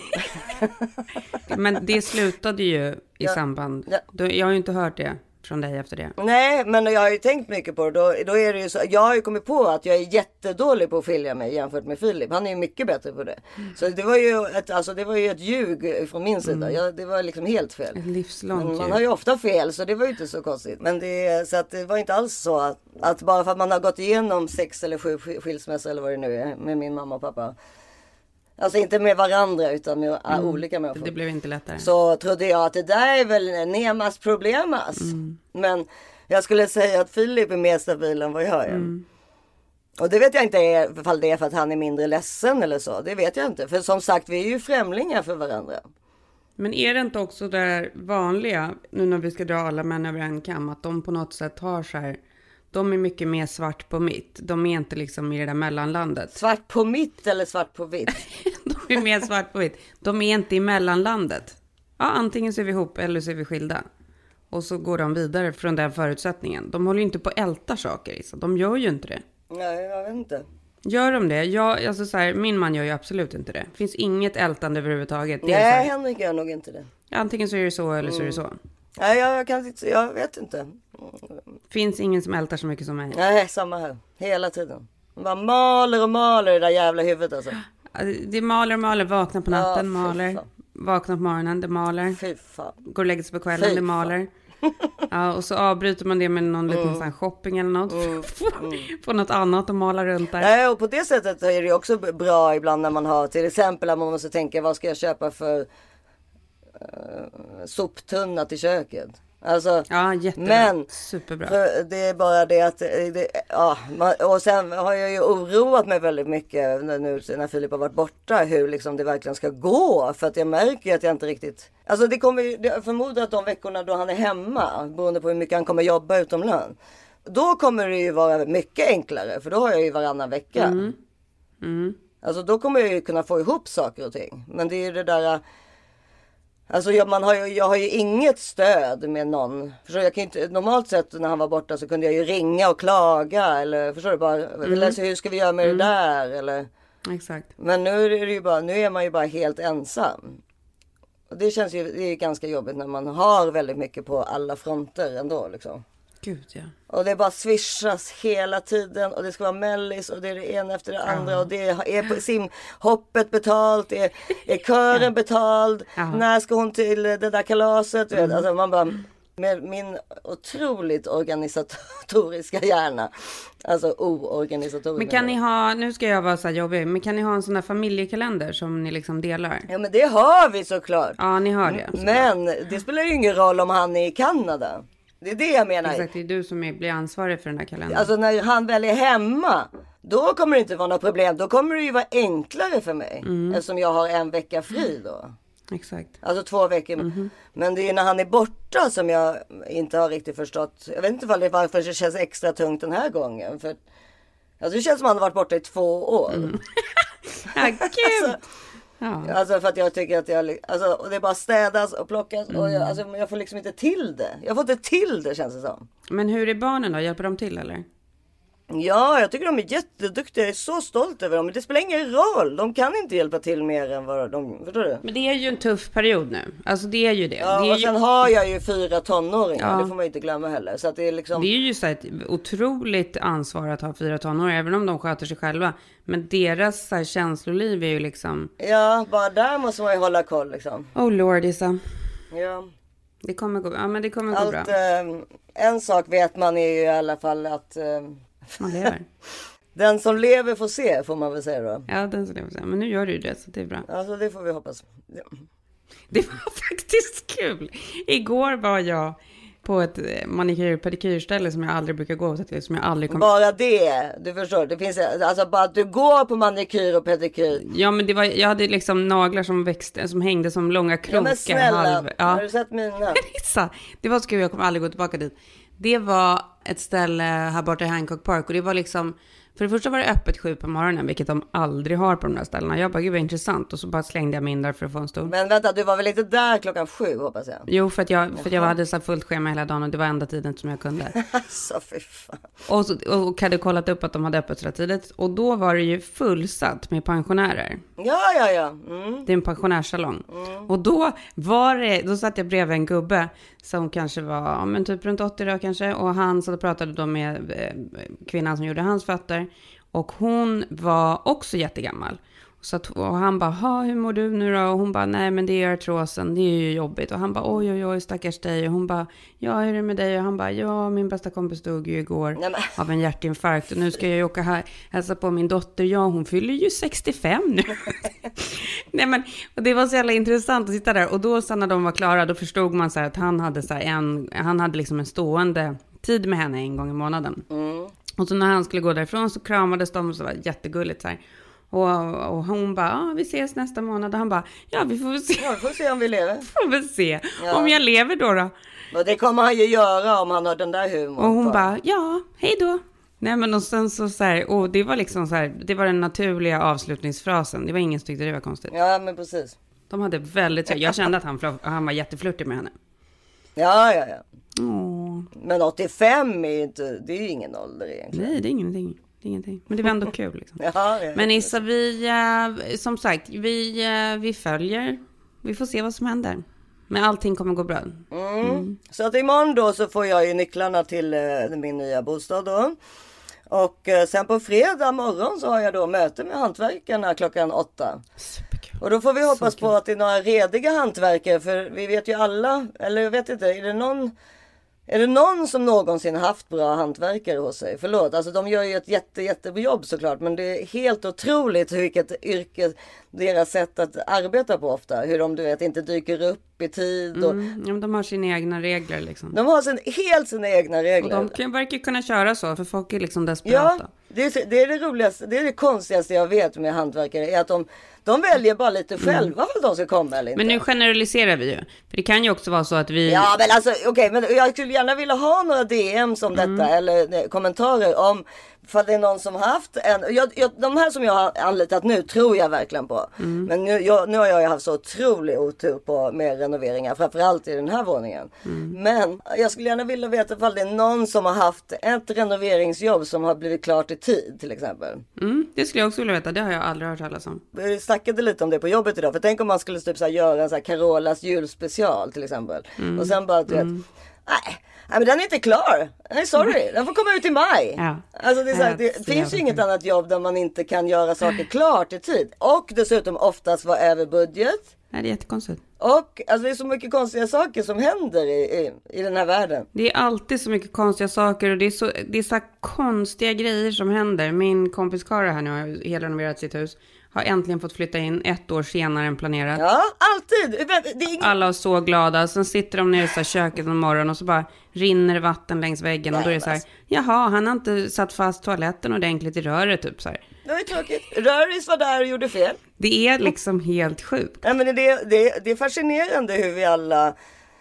Men det slutade ju i ja. samband, ja. jag har ju inte hört det från dig efter det. Nej, men jag har ju tänkt mycket på det. Då, då är det ju så, jag har ju kommit på att jag är jättedålig på att skilja mig jämfört med Filip. Han är ju mycket bättre på det. Mm. Så det var ju ett, alltså det var ju ett ljug från min sida. Mm. Jag, det var liksom helt fel. Ett livslångt men man har ju ofta fel, så det var ju inte så konstigt. Men det, så att det var inte alls så att, att bara för att man har gått igenom sex eller sju skilsmässor eller vad det nu är med min mamma och pappa. Alltså inte med varandra utan med mm. olika människor. Det blev inte lättare. Så trodde jag att det där är väl nemas problemas. Mm. Men jag skulle säga att Filip är mer stabil än vad jag är. Mm. Och det vet jag inte ifall det är för att han är mindre ledsen eller så. Det vet jag inte. För som sagt, vi är ju främlingar för varandra. Men är det inte också det där vanliga, nu när vi ska dra alla män över en kam, att de på något sätt har så här... De är mycket mer svart på mitt. De är inte liksom i det där mellanlandet. Svart på mitt eller svart på vitt? De är mer svart på vitt. De är inte i mellanlandet. Ja, antingen så är vi ihop eller så är vi skilda. Och så går de vidare från den förutsättningen. De håller ju inte på att älta saker. Så de gör ju inte det. Nej, jag vet inte. Gör de det? Jag, alltså så här, min man gör ju absolut inte det. Det finns inget ältande överhuvudtaget. Det Nej, Henrik gör nog inte det. Antingen så är det så eller mm. så är det så. Nej, jag, kan, jag vet inte. Finns ingen som ältar så mycket som mig. Nej, samma här. Hela tiden. Man bara maler och maler det där jävla huvudet alltså. Det maler och maler. Vaknar på natten, ja, maler. Fan. Vaknar på morgonen, det maler. Fy fan. Går och lägger sig på kvällen, fy det maler. Ja, och så avbryter man det med någon liten mm. sån här shopping eller något. Mm. Mm. På något annat och malar runt där. Nej, och på det sättet är det också bra ibland när man har, till exempel att man måste tänka, vad ska jag köpa för uh, soptunna till köket? Alltså, ja, jättebra. Men superbra. För det är bara det att det, ja, man, och sen har jag ju oroat mig väldigt mycket nu när Filip har varit borta, hur liksom det verkligen ska gå, för att jag märker att jag inte riktigt, alltså det kommer ju, jag förmodar att de veckorna då han är hemma, beroende på hur mycket han kommer jobba utomlands, då kommer det ju vara mycket enklare, för då har jag ju varannan vecka. Mm. Mm. Alltså då kommer jag ju kunna få ihop saker och ting, men det är ju det där. Alltså jag, man har ju, jag har ju inget stöd med någon. Förstår, jag kan inte, normalt sett när han var borta så kunde jag ju ringa och klaga. Eller förstår du, bara, mm. eller, hur ska vi göra med mm. det där? Eller, exakt. Men nu är, det ju bara, nu är man ju bara helt ensam. Och det känns ju, det är ganska jobbigt när man har väldigt mycket på alla fronter ändå liksom. Gud, ja. Och det bara swishas hela tiden. Och det ska vara mellis. Och det är det ena efter det andra. Uh-huh. Och det är på simhoppet betalt. Är, är kören uh-huh. betald. Uh-huh. När ska hon till det där kalaset? Uh-huh. Alltså man bara, med min otroligt organisatoriska hjärna. Alltså oorganisatoriska. Men kan ni ha, nu ska jag vara så här jobbig. Men kan ni ha en sån där familjekalender som ni liksom delar? Ja, men det har vi såklart. Ja, ni har det. Men det spelar ju ingen roll om han är i Kanada. Det är det jag menar. Exakt, det är du som är, blir ansvarig för den här kalendern. Alltså när han väl är hemma, då kommer det inte vara några problem. Då kommer det ju vara enklare för mig. Mm. Eftersom jag har en vecka fri då. Exakt. Alltså två veckor. Mm-hmm. Men det är när han är borta som jag inte har riktigt förstått. Jag vet inte varför det känns extra tungt den här gången. För alltså det känns som att han har varit borta i två år. Mm. Ja, gud. alltså, ja. alltså för att jag tycker att jag, alltså det bara städas och plockas. Mm. Och jag, alltså, jag får liksom inte till det. Jag får inte till det, känns det som. Men hur är barnen då? Hjälper de till eller? Ja, jag tycker de är jätteduktiga. Jag är så stolt över dem. Men det spelar ingen roll. De kan inte hjälpa till mer än vad de... Förstår du? Men det är ju en tuff period nu. Alltså det är ju det. Ja, det är och sen ju... har jag ju fyra tonåringar. Ja. Det får man inte glömma heller. Så att det är liksom... Det är ju så ett otroligt ansvar att ha fyra tonåringar. Även om de sköter sig själva. Men deras så här, känsloliv är ju liksom... Ja, bara där måste man ju hålla koll liksom. Oh lord, Isa. Ja. Det kommer gå, ja, men det kommer gå Allt, bra. Eh, en sak vet man är ju i alla fall att... Eh, man lever. Den som lever får se, får man väl säga då. Ja, den som lever får se. Men nu gör du ju det, så det är bra. Alltså det får vi hoppas. Ja. Det var faktiskt kul. Igår var jag på ett manikyr- pedikyrställe som jag aldrig brukar gå till. Som jag aldrig kom... Bara det, du förstår. Det finns alltså bara att du går på manikyr och pedikyr. Ja, men det var, jag hade liksom naglar som växte, som hängde som långa krokar. Ja, men snälla, halv, ja. Har du sett mina? Det var så kul, jag kommer aldrig gå tillbaka dit. Det var ett ställe här borta i Hancock Park och det var liksom, för det första var det öppet sju på morgonen, vilket de aldrig har på de där ställena. Jag bara, gud vad intressant, och så bara slängde jag mig in där för att få en stol. Men vänta, du var väl inte där klockan sju, hoppas jag? Jo, för att jag, för att jag hade så fullt schema hela dagen och det var enda tiden som jag kunde. Alltså, fy fan. Och, så, och hade kollat upp att de hade öppet så där tidigt. Och då var det ju fullsatt med pensionärer. Ja, ja, ja. Mm. Det är en pensionärssalong. Mm. Och då var det, då satt jag bredvid en gubbe som kanske var, ja, men typ runt åttio då kanske. Och han satt och pratade då med eh, kvinnan som gjorde hans fötter. Och hon var också jättegammal. Så att, och han bara, ha, hur mår du nu då? Och hon bara, nej men det är artrosen, det är ju jobbigt. Och han bara, oj oj oj, stackars dig. Och hon bara, ja hur är det med dig? Och han bara, ja min bästa kompis dog ju igår nej, av en hjärtinfarkt. Och nu ska jag ju åka här, hälsa på min dotter. Ja, hon fyller ju sextiofem nu. Nej men, och det var så jävla intressant att sitta där. Och då sen när de var klara, då förstod man så här att han hade så här en, han hade liksom en stående tid med henne en gång i månaden. Mm. Och så när han skulle gå därifrån så kramades de och så var det jättegulligt så här. Och, och hon bara, ah, vi ses nästa månad. Och han bara, ja vi får väl se. Ja, vi får se om vi lever. Får väl se. Ja. Om jag lever då då. Och det kommer han ju göra om han har den där humorn. Och hon på. bara, ja, hej då. Nej men och sen så, så här, och det var liksom så här, det var den naturliga avslutningsfrasen. Det var ingen som tyckte det var konstigt. Ja men precis. De hade väldigt, jag kände att han, han var jätteflörtig med henne. Ja, ja, ja. Åh. Men åttiofem är ju inte, det är ju ingen ålder egentligen. Nej, det är ingenting. Det är ingenting. Men det var ändå kul liksom. Ja, ja, men Issa, vi, äh, som sagt, vi, äh, vi följer. Vi får se vad som händer. Men allting kommer gå bra. Mm. Mm. Så att imorgon då så får jag ju nycklarna till äh, min nya bostad då. Och äh, sen på fredag morgon så har jag då möte med hantverkarna klockan åtta. Superkul. Och då får vi hoppas på att det är några rediga hantverkare. För vi vet ju alla, eller jag vet inte, är det någon... Är det någon som någonsin haft bra hantverkare hos sig? Förlåt, alltså de gör ju ett jätte, jättebra jobb såklart. Men det är helt otroligt vilket yrke deras sätt att arbeta på ofta. Hur de, du vet, inte dyker upp i tid. Och... Mm, ja, men de har sina egna regler liksom. De har sin, helt sina egna regler. Och de kan, verkar kunna köra så, för folk är liksom desperata. Ja, det är, det är det roligaste, det är det konstigaste jag vet med hantverkare. Är att de, de väljer bara lite själva för att de ska komma eller inte. Men nu generaliserar vi ju. För det kan ju också vara så att vi... Ja, men alltså okej, okay, men jag skulle gärna vilja ha några D M's om Mm. detta. Eller nej, kommentarer om... För det är någon som har haft en... Jag, jag, de här som jag har anlitat nu tror jag verkligen på. Mm. Men nu, jag, nu har jag ju haft så otrolig otur på med renoveringar. Framförallt i den här våningen. Mm. Men jag skulle gärna vilja veta ifall det är någon som har haft ett renoveringsjobb som har blivit klart i tid till exempel. Mm, det skulle jag också vilja veta. Det har jag aldrig hört talas om. Vi snackade lite om det på jobbet idag. För tänk om man skulle typ så här göra en så här Carolas julspecial till exempel. Mm. Och sen bara, du vet... Mm. Nej, nej, men den är inte klar. Nej, sorry. Den får komma ut i maj. Ja. Alltså det, är så här, det ja, finns ju inget annat jobb där man inte kan göra saker klart i tid. Och dessutom oftast vara över budget. Nej, det är jättekonstigt. Och alltså, det är så mycket konstiga saker som händer i, i, i den här världen. Det är alltid så mycket konstiga saker och det är så, det är så konstiga grejer som händer. Min kompis Kara här nu har hela renoverat sitt hus. Har äntligen fått flytta in ett år senare än planerat. Ja, alltid. Det är ingen... Alla är så glada. Sen sitter de nere i så här köket en morgon och så bara rinner det vatten längs väggen. Nej, och då är det så här, jaha, han har inte satt fast toaletten ordentligt i röret typ så här. Det var ju tråkigt. Röris var där och gjorde fel. Det är liksom helt sjukt. Nej, men det, det, det är fascinerande hur vi alla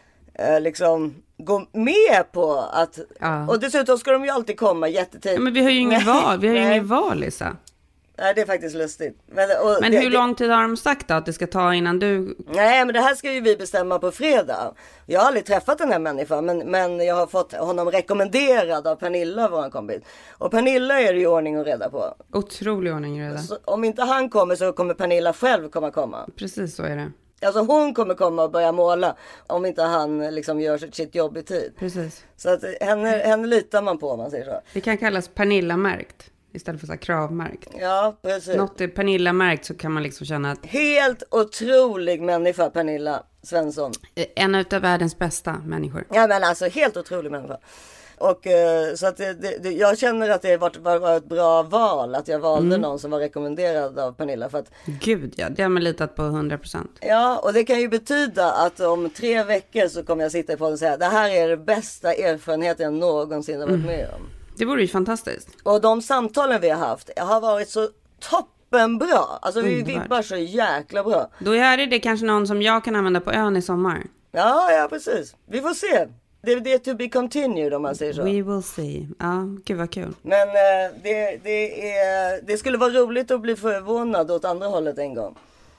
eh, liksom går med på att... Ja. Och dessutom ska de ju alltid komma jättetidigt. Ja, men vi har ju ingen val. Vi har ju ingen val, Lisa. Nej, det är faktiskt lustigt. Men, men det, hur lång tid har de sagt då att det ska ta innan du... Nej, men det här ska ju vi bestämma på fredag. Jag har aldrig träffat den här människan, men, men jag har fått honom rekommenderad av Pernilla, vår kompis. Och Pernilla är det ju ordning och reda på. Otrolig ordning och reda. Så, om inte han kommer så kommer Pernilla själv komma komma. Precis så är det. Alltså hon kommer komma och börja måla om inte han liksom gör sitt jobb i tid. Precis. Så att henne, henne litar man på, om man säger så. Det kan kallas Pernilla-märkt. Istället för så här kravmärkt. Ja, precis. Något är Pernilla-märkt så kan man liksom känna att... Helt otrolig människa, Pernilla Svensson. En av världens bästa människor. Ja, men alltså helt otrolig människa. Och uh, så att det, det, jag känner att det var, var, var ett bra val. Att jag valde mm. någon som var rekommenderad av Pernilla. För att, Gud ja, det har man litat på hundra procent. Ja, och det kan ju betyda att om tre veckor så kommer jag sitta på och säga det här är det bästa erfarenheten jag någonsin har varit med om. Det vore ju fantastiskt. Och de samtalen vi har haft har varit så toppenbra. Alltså vi Underbart. vibbar så jäkla bra. Då är det kanske någon som jag kan använda på ön i sommar. Ja, ja precis. Vi får se. Det är det to be continued om man säger så. We will see. Ja, gud vad kul. Men eh, det, det, är, det skulle vara roligt att bli förvånad åt andra hållet en gång.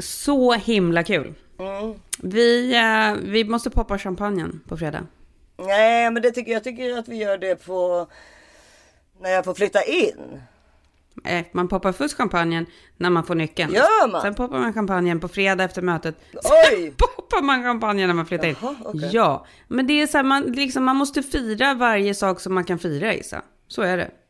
Så himla kul. Mm. Vi, eh, vi måste poppa champagnen på fredag. Nej, men det tycker jag tycker att vi gör det på... När jag får flytta in. Eh, man poppar först champagnen när man får nyckeln. Gör man? Sen poppar man champagnen på fredag efter mötet. Oj! Sen poppar man champagnen när man flyttar in. Jaha, okay. Ja, men det är så här, man, liksom, man måste fira varje sak som man kan fira, Isa. Så är det.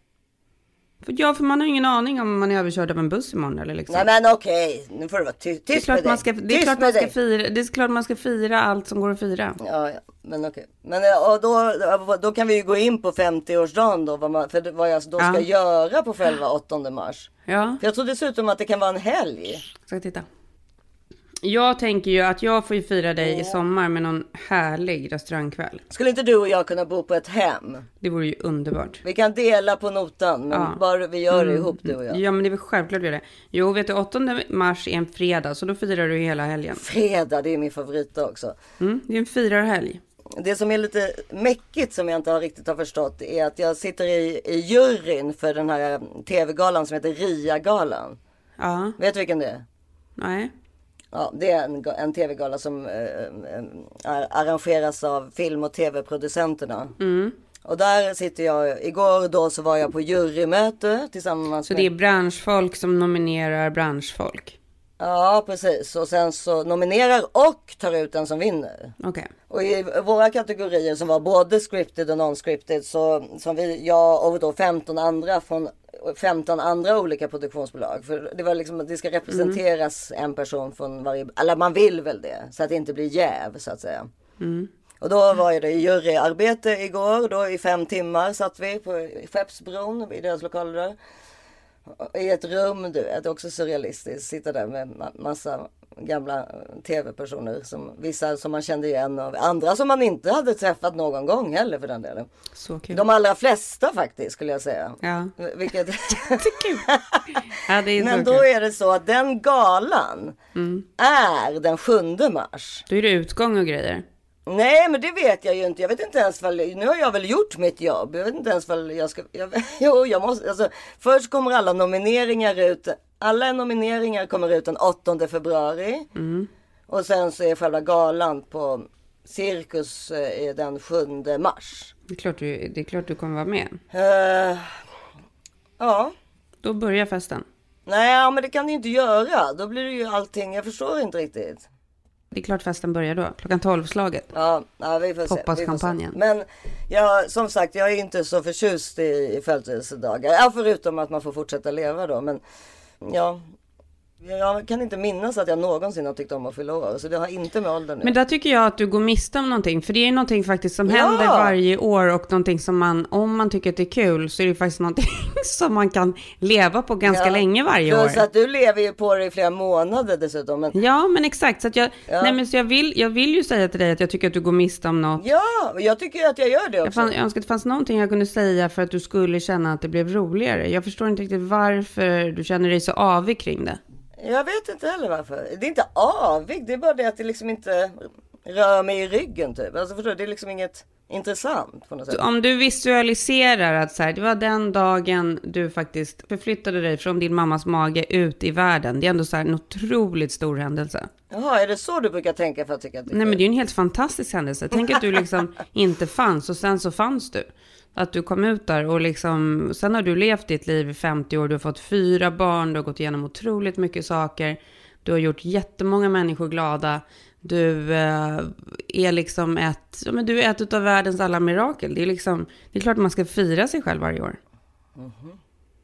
För, ja, för man har ingen aning om man är överkörd av en buss imorgon eller liksom. Nej, men okej. Nu får du vara ty- tyst med dig. Ska, det, är klart man ska fira, det är klart man ska fira allt som går att fira. Ja, ja. Men okej. Men och då, då kan vi ju gå in på femtioårsdagen då. Vad, man, för vad jag då ska ja. göra på själva åttonde mars. Ja. För jag tror dessutom att det kan vara en helg. Ska jag titta. Jag tänker ju att jag får ju fira dig i sommar med någon härlig restaurangkväll. Skulle inte du och jag kunna bo på ett hem? Det vore ju underbart. Vi kan dela på notan, men ja. bara vi gör det mm. ihop du och jag. Ja, men det är väl självklart vi gör det. Jo, vet du, åttonde mars är en fredag, så då firar du hela helgen. Fredag, det är min favorit också. Mm, det är en firarhelg. Det som är lite mäckigt som jag inte har riktigt har förstått är att jag sitter i, i juryn för den här tv-galan som heter Ria-galan. Ja. Vet du vilken det är? Nej. Ja, det är en, en tv-gala som äh, äh, arrangeras av film- och tv-producenterna. Mm. Och där sitter jag, igår då så var jag på jurymöte tillsammans Så med... det är branschfolk som nominerar branschfolk? Ja, precis. Och sen så nominerar och tar ut den som vinner. Okej. Okay. Och i våra kategorier som var både scripted och non-scripted så som vi, jag och då femton andra från femton andra olika produktionsbolag. För det var liksom, det ska representeras mm. en person från varje, eller man vill väl det, så att det inte blir jäv så att säga. Mm. Och då var det juryarbete igår, då i fem timmar satt vi på Skeppsbron i deras lokaler där. I ett rum, du vet, också surrealistiskt, sitta där med massa gamla tv-personer, som vissa som man kände igen och andra som man inte hade träffat någon gång heller för den delen. Så kul. De allra flesta faktiskt skulle jag säga. Ja. Vilket... Jättekul. Ja, det är men då kul. är det så att den galan mm. är den sjunde mars. Då är det utgång och grejer. Nej, men det vet jag ju inte. Jag vet inte ens vad, nu har jag väl gjort mitt jobb. Jag vet inte ens vad jag ska, jag, jo, jag måste, alltså, först kommer alla nomineringar ut. Alla nomineringar kommer ut den åttonde februari. Mm. Och sen så är själva galan på Cirkus eh, den sjunde mars. Det är klart du, det är klart du kommer vara med. Uh, ja. Då börjar festen. Nej, men det kan du inte göra. Då blir det ju allting, jag förstår inte riktigt. Det är klart festen börjar då. Klockan tolv-slaget. Ja, ja, vi får se. Hoppas-kampanjen. Men ja, som sagt, jag är inte så förtjust i, i födelsedagar. Ja, förutom att man får fortsätta leva då. Men ja, Jag kan inte minnas att jag någonsin har tyckt om att fylla år. Så det har inte med åldern nu. Men där tycker jag att du går miste om någonting. För det är någonting faktiskt som Ja. händer varje år. Och någonting som man, om man tycker att det är kul, så är det faktiskt någonting som man kan leva på ganska Ja. länge varje år. Så att du lever ju på det i flera månader dessutom. Men... Ja, men exakt. Så, att jag, Ja. nej, men så jag, vill, jag vill ju säga till dig att jag tycker att du går miste om något. Ja, jag tycker att jag gör det Jag, också. fann, jag önskar att det fanns någonting jag kunde säga för att du skulle känna att det blev roligare. Jag förstår inte riktigt varför du känner dig så avig kring det. Jag vet inte heller varför. Det är inte avig, det är bara det att det liksom inte rör mig i ryggen typ. Alltså förstår du, det är liksom inget intressant på något sätt. Om du visualiserar att så här, det var den dagen du faktiskt förflyttade dig från din mammas mage ut i världen. Det är ändå så här en otroligt stor händelse. Jaha, är det så du brukar tänka för att tycka att det är Nej, men kul? det är ju en helt fantastisk händelse. Tänk att du liksom inte fanns och sen så fanns du. Att du kom ut där och liksom, sen har du levt ditt liv i femtio år. Du har fått fyra barn, du har gått igenom otroligt mycket saker. Du har gjort jättemånga människor glada. Du eh, är liksom ett, ja, men du är ett av världens alla mirakel. Det är liksom, det är klart att man ska fira sig själv varje år. Mm-hmm.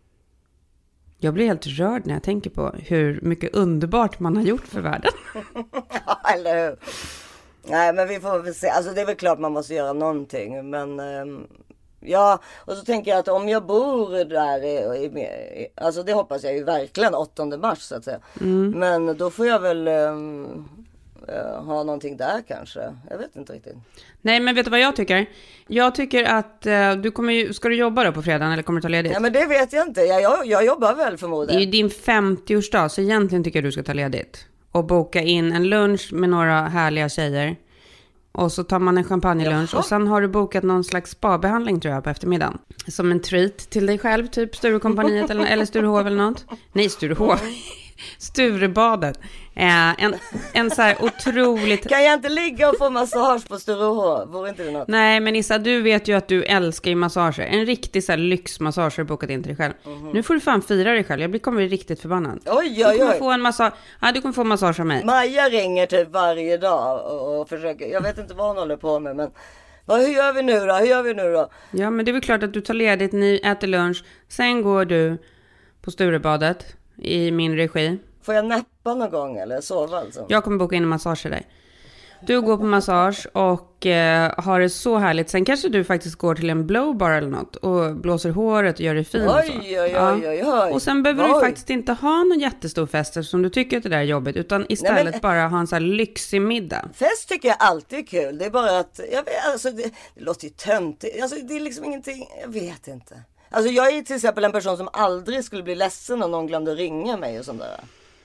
Jag blir helt rörd när jag tänker på hur mycket underbart man har gjort för världen. Ja, eller hur? Nej, men vi får väl se. Alltså det är väl klart man måste göra någonting. Men ehm, ja, och så tänker jag att om jag bor där, i, i, i, alltså det hoppas jag ju verkligen åttonde mars så att säga. Mm. Men då får jag väl ehm, eh, ha någonting där kanske. Jag vet inte riktigt. Nej, men vet du vad jag tycker? Jag tycker att eh, du kommer ju, ska du jobba då på fredagen eller kommer du ta ledigt? Ja, men det vet jag inte. Jag, jag, jag jobbar väl Det förmodligen. är ju din femtioårsdag, så egentligen tycker jag du ska ta ledigt. Och boka in en lunch med några härliga tjejer. Och så tar man en champagnelunch. Jaha. Och sen har du bokat någon slags spa-behandling tror jag på eftermiddagen. Som en treat till dig själv, typ Sturekompaniet eller, eller Sturehov eller något. Nej, Sturehov. Sturebadet. Eh, en, en så här otroligt... Kan jag inte ligga och få massage på Sturehof? Vore inte det något? Nej, men Issa, du vet ju att du älskar ju massager. En riktig så här lyxmassage har du bokat in till dig själv. Mm-hmm. Nu får du fan fira dig själv. Jag blir, kommer bli riktigt förbannad. Oj, Du oj, kommer oj. få en massage. Ja, du kommer få massage av mig. Maja ringer typ varje dag och, och försöker. Jag vet inte vad hon håller på med, men vad, hur gör vi nu då? Hur gör vi nu då? Ja, men det är väl klart att du tar ledigt, ni äter lunch. Sen går du på Sturebadet i min regi. Får jag nappa någon gång eller sova alltså? Jag kommer boka in en massage till dig. Du går på massage och eh, har det så härligt. Sen kanske du faktiskt går till en blowbar eller något och blåser håret och gör det fint. Oj, och så. oj, oj, Ja. oj, oj. Och sen behöver Oj. du faktiskt inte ha någon jättestor fest som du tycker att det där är jobbigt. Utan istället Nej, men- bara ha en så här lyxig middag. Fest tycker jag alltid är kul. Det är bara att, jag vet, alltså det, det låter ju töntigt. Alltså det är liksom ingenting, jag vet inte. Alltså jag är till exempel en person som aldrig skulle bli ledsen om någon glömde ringa mig och sånt där.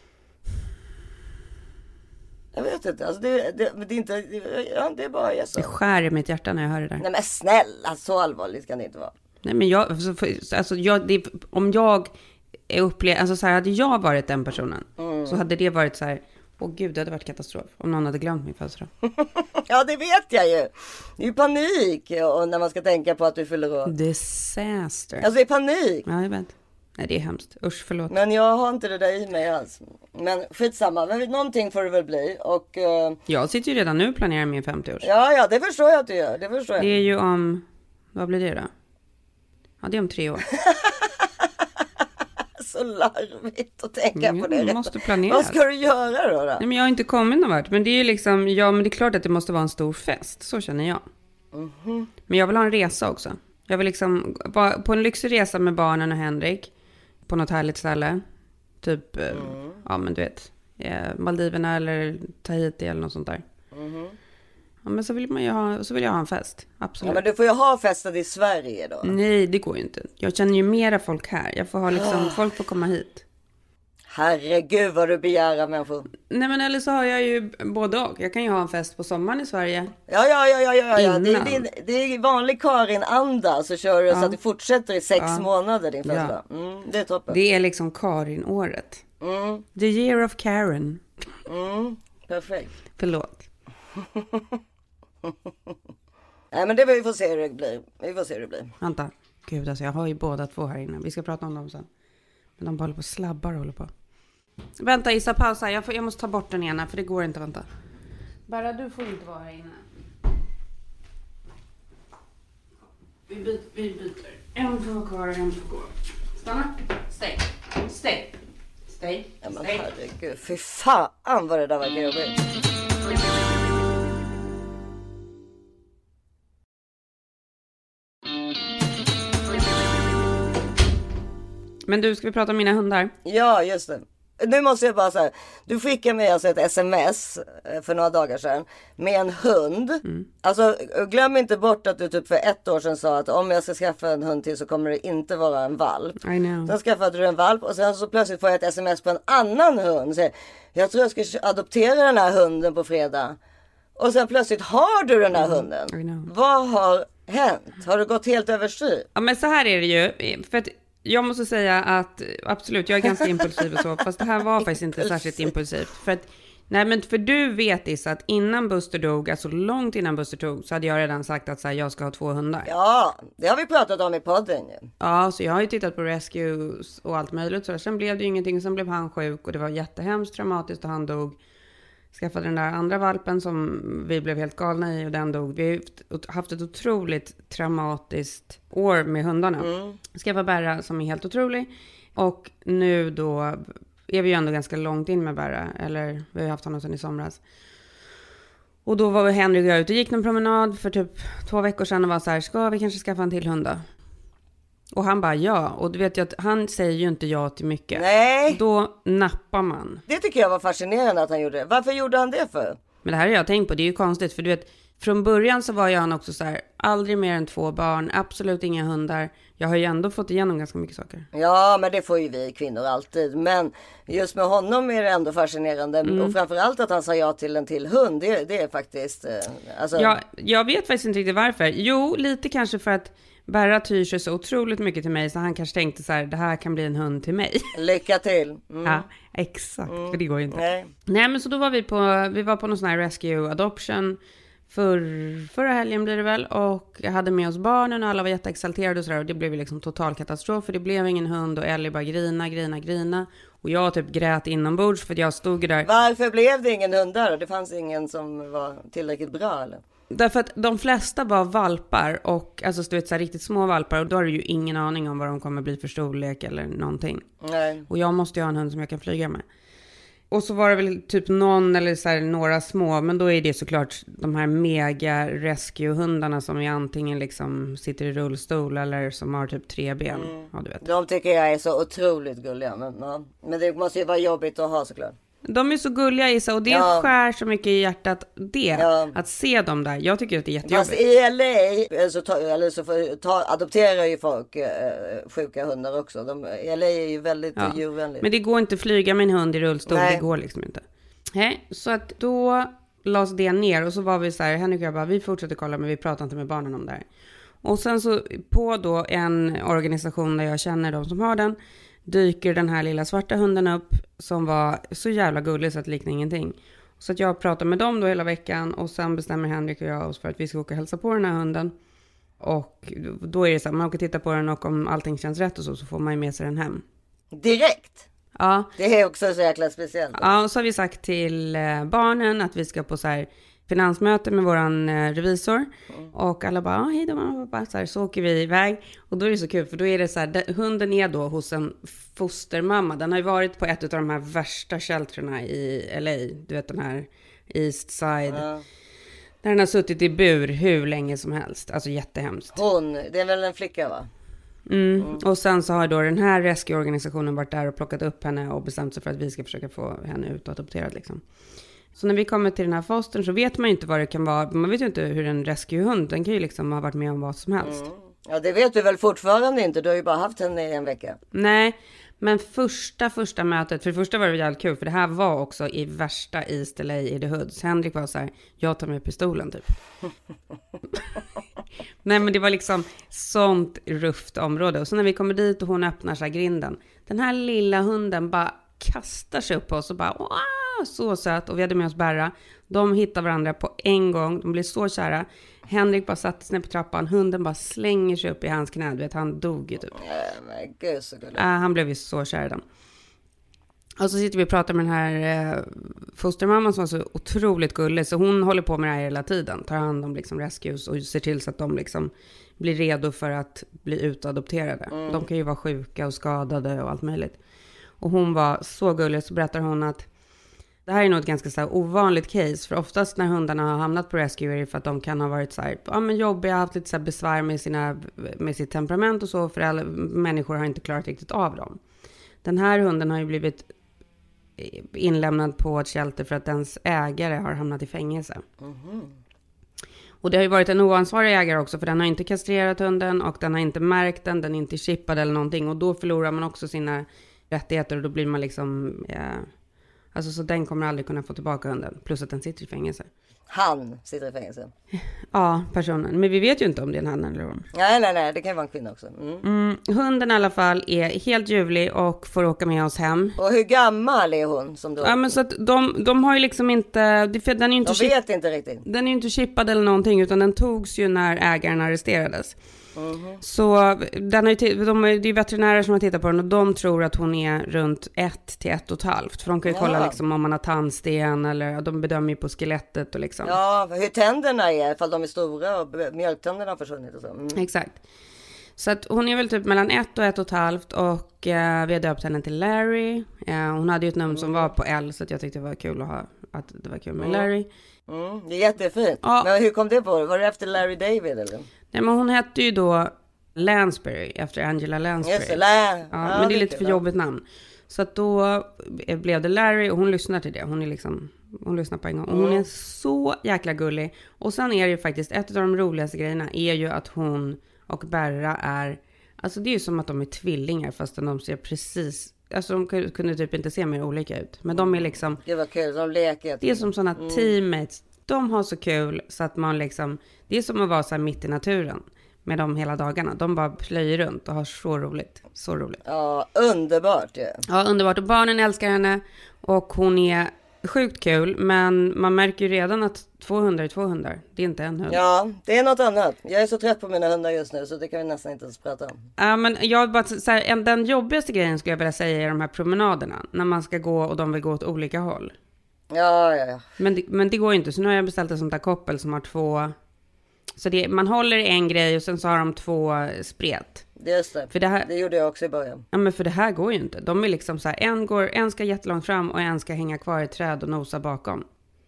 Jag vet inte, alltså det, det, det är inte, ja, det är bara jag så. Det skär i mitt hjärta när jag hör det där. Nej men snälla, så allvarligt kan det inte vara. Nej, men jag, alltså, för- alltså jag, det, om jag är upplevd, alltså så här, hade jag varit den personen Mm. så hade det varit så här, åh gud, det hade varit katastrof om någon hade glömt min födelsedag. Ja, det vet jag ju. Det är ju panik och när man ska tänka på att du fyller år. Disaster. Alltså det är panik. Ja, jag vet. Nej, det är hemskt. Usch, förlåt. Men jag har inte det där i mig alls. Men skitsamma, men någonting får det väl bli. Och eh, Jag sitter ju redan nu och planerar min femtioårs. ja, ja, det förstår jag att du gör. Det förstår jag. Det är ju om, vad blir det då? Ja, det är om tre år. Så larvigt att tänka Mm, på det. jag rätt. måste planera. Vad ska du göra då? då? Nej, men jag har inte kommit någon vart. Men det är ju liksom, ja, men det är klart att det måste vara en stor fest. Så känner jag. Mm-hmm. Men jag vill ha en resa också. Jag vill liksom, vara på en lyxig resa med barnen och Henrik. På något härligt ställe. Typ, eh, Mm. ja men du vet. Eh, Maldiverna eller Tahiti eller något sånt där. Mm-hmm. Ja, men så vill man ju ha, så vill jag ha en fest. Absolut. Ja, men du får ju ha festat i Sverige då. Nej, det går ju inte. Jag känner ju mera folk här. Jag får ha liksom, folk får komma hit. Herregud vad du begär av människor. Nej, men eller så har jag ju både och. Jag kan ju ha en fest på sommaren i Sverige. Ja, ja, ja, ja, ja, ja. Det, Innan. är, det, det är vanlig Karin-anda. Så kör du så att det fortsätter i sex Ja. månader din Ja. födelsedag. Mm, det är toppen. Det är liksom Karin-året. Mm, The year of Karen. mm, perfekt. Förlåt. Nej, men det vi får se hur det blir. Vi får se hur det blir. Vänta. Gud, alltså jag har ju båda två här inne. Vi ska prata om dem sen. Men de bara håller på och slabbar och håller på. Vänta, Issa, pausa. Jag, får, jag måste ta bort den ena, för det går inte, vänta. Bara, du får inte vara här inne. Vi, byter, vi byter. En får vara kvar och en får gå. Stanna. Stay. Stay. Nej. Ja, men herregud, fy fan vad det där var jobbigt. Men du, ska vi prata om mina hundar? Ja, just det. Nu måste jag bara säga, du skickade mig alltså ett sms för några dagar sedan med en hund. Mm. Alltså glöm inte bort att du typ för ett år sedan sa att om jag ska skaffa en hund till så kommer det inte vara en valp. I know. Sen skaffade du en valp och sen så plötsligt får jag ett sms på en annan hund. Så jag tror jag ska adoptera den här hunden på fredag. Och sen plötsligt har du den här mm. hunden. I know. Vad har hänt? Har du gått helt överstyr? Ja, men så här är det ju. För att jag måste säga att absolut, jag är ganska impulsiv och så. Fast det här var faktiskt inte särskilt impulsivt. För att, nej men för du vet Issa, att innan Buster dog, alltså långt innan Buster dog, så hade jag redan sagt att så här, jag ska ha två hundar. Ja, det har vi pratat om i podden ju. Ja, så jag har ju tittat på rescues och allt möjligt. Så sen blev det ju ingenting, sen blev han sjuk och det var jättehemskt traumatiskt och han dog. Skaffade den där andra valpen som vi blev helt galna i och den dog. Vi har haft ett otroligt traumatiskt år med hundarna. Mm. Skaffade Berra som är helt otrolig. Och nu då är vi ju ändå ganska långt in med Berra. Eller vi har haft honom sedan i somras. Och då var Henrik och jag ute och gick en promenad för typ två veckor sedan och var så här, ska vi kanske skaffa en till hund då? Och han bara ja, och du vet ju att han säger ju inte ja till mycket. Nej. Då nappar man. Det tycker jag var fascinerande att han gjorde det. Varför gjorde han det för? Men det här har jag tänkt på, det är ju konstigt. För du vet, från början så var ju han också så här, aldrig mer än två barn, absolut inga hundar. Jag har ju ändå fått igenom ganska mycket saker. Ja, men det får ju vi kvinnor alltid. Men just med honom är det ändå fascinerande. Mm. Och framförallt att han sa ja till en till hund, det, det är faktiskt... Alltså... Ja, jag vet faktiskt inte riktigt varför. Jo, lite kanske för att Berra tyr sig så otroligt mycket till mig, så han kanske tänkte så här, det här kan bli en hund till mig. Lycka till. Mm. Ja, exakt, mm. för det går ju inte. Nej. Nej, men så då var vi på, vi var på någon sån här rescue adoption för, förra helgen blir det väl, och jag hade med oss barnen och alla var jätteexalterade och sådär, och det blev liksom total katastrof för det blev ingen hund och Ellie bara grina, grina, grina och jag typ grät inombords för att jag stod där. Varför blev det ingen hund där? Det fanns ingen som var tillräckligt bra eller? Därför att de flesta var valpar och alltså du vet så här, riktigt små valpar och då har du ju ingen aning om vad de kommer bli för storlek eller någonting. Nej. Och jag måste ju ha en hund som jag kan flyga med. Och så var det väl typ någon eller så här, några små, men då är det såklart de här mega rescue-hundarna som är antingen liksom sitter i rullstol eller som har typ tre ben. Mm. Ja, du vet. De tycker jag är så otroligt gulliga, men, ja. Men det måste ju vara jobbigt att ha såklart. De är så gulliga Isa och det ja. skär så mycket i hjärtat det, ja. att se dem där. Jag tycker att det är jättejobbigt. Fast i L A så, ta, eller så för, ta, adopterar ju folk eh, sjuka hundar också. De, i L A är ju väldigt ja. djurvänligt. Men det går inte att flyga med en hund i rullstol. Nej. Det går liksom inte. Nej, så att då lades det ner och så var vi så här, Henrik och jag bara, vi fortsätter kolla men vi pratar inte med barnen om det här. Och sen så på då en organisation där jag känner de som har den, dyker den här lilla svarta hunden upp som var så jävla gullig så att det liknar ingenting. Så att jag pratar med dem då hela veckan och sen bestämmer Henrik och jag oss för att vi ska åka och hälsa på den här hunden. Och då är det så att man åker titta på den och om allting känns rätt och så, så får man ju med sig den hem. Direkt? Ja. Det är också så jäkla speciellt. Ja, och så har vi sagt till barnen att vi ska på så här finansmöte med våran revisor. Mm. Och alla bara, hej då mamma, pappa. Så, här, så åker vi iväg. Och då är det så kul för då är det så här, hunden är då hos en fostermamma. Den har ju varit på ett av de här värsta sheltrarna i L A. Du vet den här East Side. Ja. Där den har suttit i bur hur länge som helst. Alltså jättehemskt. Hon, det är väl en flicka va? Mm. Mm. Och sen så har då den här rescue-organisationen varit där och plockat upp henne och bestämt sig för att vi ska försöka få henne ut och adopterad liksom. Så när vi kommer till den här fostern så vet man ju inte vad det kan vara. Man vet ju inte hur en rescue-hund, den kan ju liksom ha varit med om vad som helst. Mm. Ja, det vet du väl fortfarande inte. Du har ju bara haft henne i en vecka. Nej, men första, första mötet. För det första var det jävligt kul. För det här var också i värsta East L A i The Hoods. Henrik var så här, jag tar med pistolen typ. Nej, men det var liksom sånt rufft område. Och så när vi kommer dit och hon öppnar så här grinden. Den här lilla hunden bara kastar sig upp på oss och bara, wow, så söt. Och vi hade med oss Berra. De hittar varandra på en gång. De blir så kära. Henrik bara satt sig ner på trappan. Hunden bara slänger sig upp i hans knä. Du vet, han dog ju typ. Ja, men gud så gulligt. Uh, han blev ju så kär i den. Och så sitter vi och pratar med den här eh, fostermamman som var så otroligt gullig. Så hon håller på med det här hela tiden. Tar hand om liksom rescues och ser till så att de liksom blir redo för att bli utadopterade. Mm. De kan ju vara sjuka och skadade och allt möjligt. Och hon var så gullig, så berättar hon att det här är nog ett ganska så här ovanligt case. För oftast när hundarna har hamnat på rescue är det för att de kan ha varit så här, ja, men jobbiga, haft lite så här besvär med, sina, med sitt temperament och så. För alla människor har inte klarat riktigt av dem. Den här hunden har ju blivit inlämnad på ett shelter för att dens ägare har hamnat i fängelse. Mm-hmm. Och det har ju varit en oansvarig ägare också, för den har inte kastrerat hunden och den har inte märkt den, den är inte chippad eller någonting. Och då förlorar man också sina rättigheter och då blir man liksom... Ja, alltså så den kommer aldrig kunna få tillbaka hunden. Plus att den sitter i fängelse. Han sitter i fängelse? Ja, personen. Men vi vet ju inte om det är en han eller hon. Nej, nej, nej. Det kan vara en kvinna också. Mm. Mm, hunden i alla fall är helt ljuvlig och får åka med oss hem. Och hur gammal är hon? Som då? Ja, men så att de, de har ju liksom inte... Den är ju inte de vet chip, inte riktigt. Den är ju inte chippad eller någonting, utan den togs ju när ägaren arresterades. Mm-hmm. Så den har ju, de, det är veterinärer som har tittat på den och de tror att hon är runt ett till ett och ett halvt. För de kan ju kolla liksom om man har tandsten eller de bedömer ju på skelettet och liksom. Ja, hur tänderna är, ifall de är stora och mjölktänderna har försvunnit och så. Mm. Exakt. Så att hon är väl typ mellan ett och ett och ett halvt och eh, vi har döpt henne till Larry. Eh, hon hade ju ett nummer mm. som var på L, så att jag tyckte det var kul att ha, att det var kul med mm. Larry. Mm, det är jättefint. Ja. Men hur kom det på? Var det efter Larry David eller? Nej, men hon hette ju då Lansbury, efter Angela Lansbury. Just det, La- ja, ja, men det är lite för jobbigt namn. Så att då blev det Larry och hon lyssnar till det. Hon är liksom, hon lyssnar på en gång. Och hon är så jäkla gullig. Och sen är det ju faktiskt, ett av de roligaste grejerna är ju att hon och Berra är, alltså det är ju som att de är tvillingar fast de ser precis, alltså de kunde typ inte se mer olika ut. Men de är liksom, det var kul, de leker. Det är som sådana mm. teammates. De har så kul så att man liksom, det är som att vara så här mitt i naturen med dem hela dagarna. De bara plöjer runt och har så roligt. Så roligt. Ja, underbart. Ja, ja underbart. Och barnen älskar henne och hon är sjukt kul. Men man märker ju redan att två hundar är två hundar. Det är inte en hund. Ja, det är något annat. Jag är så trött på mina hundar just nu så det kan vi nästan inte ens prata om. Ja, men jag bara, så här, den jobbigaste grejen skulle jag vilja säga är de här promenaderna. När man ska gå och de vill gå åt olika håll. Ja, ja, ja. Men det, men det går ju inte. Så nu har jag beställt ett sånt där koppel som har två... Så det, man håller i en grej och sen så har de två spret. Just det. För det, här, det gjorde jag också i början. Ja, men för det här går ju inte. De är liksom så här, en, går, en ska jättelångt fram och en ska hänga kvar i ett träd och nosa bakom.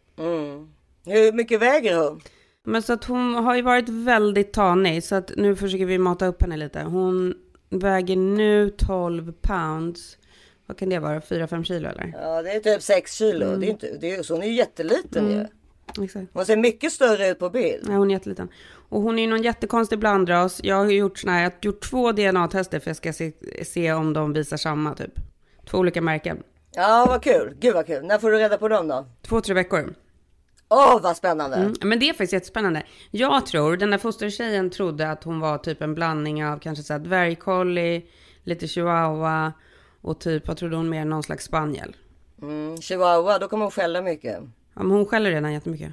Mm. Hur mycket väger hon? Men så att hon har ju varit väldigt tanig. Så att nu försöker vi mata upp henne lite. Hon väger nu tolv pounds. Vad kan det vara? fyra fem kilo eller? Ja, det är typ sex kilo. Mm. Det är inte, det är, så hon är ju jätteliten mm. ju. Exakt. Hon ser mycket större ut på bild. Ja, hon är jätteliten. Och hon är ju någon jättekonstig blandras. Jag har gjort såna här, jag har gjort två D N A-tester för jag ska se, se om de visar samma typ. Två olika märken. Ja, vad kul. Gud vad kul. När får du reda på dem då? Två, tre veckor. Åh, oh, vad spännande. Mm, men det är faktiskt jättespännande. Jag tror, den där fostertjejen trodde att hon var typ en blandning av kanske så här dvärgcollie, lite chihuahua och typ, vad trodde hon mer, någon slags spaniel. Mm, chihuahua, då kommer hon skälla mycket. Ja, men hon skäller redan jättemycket.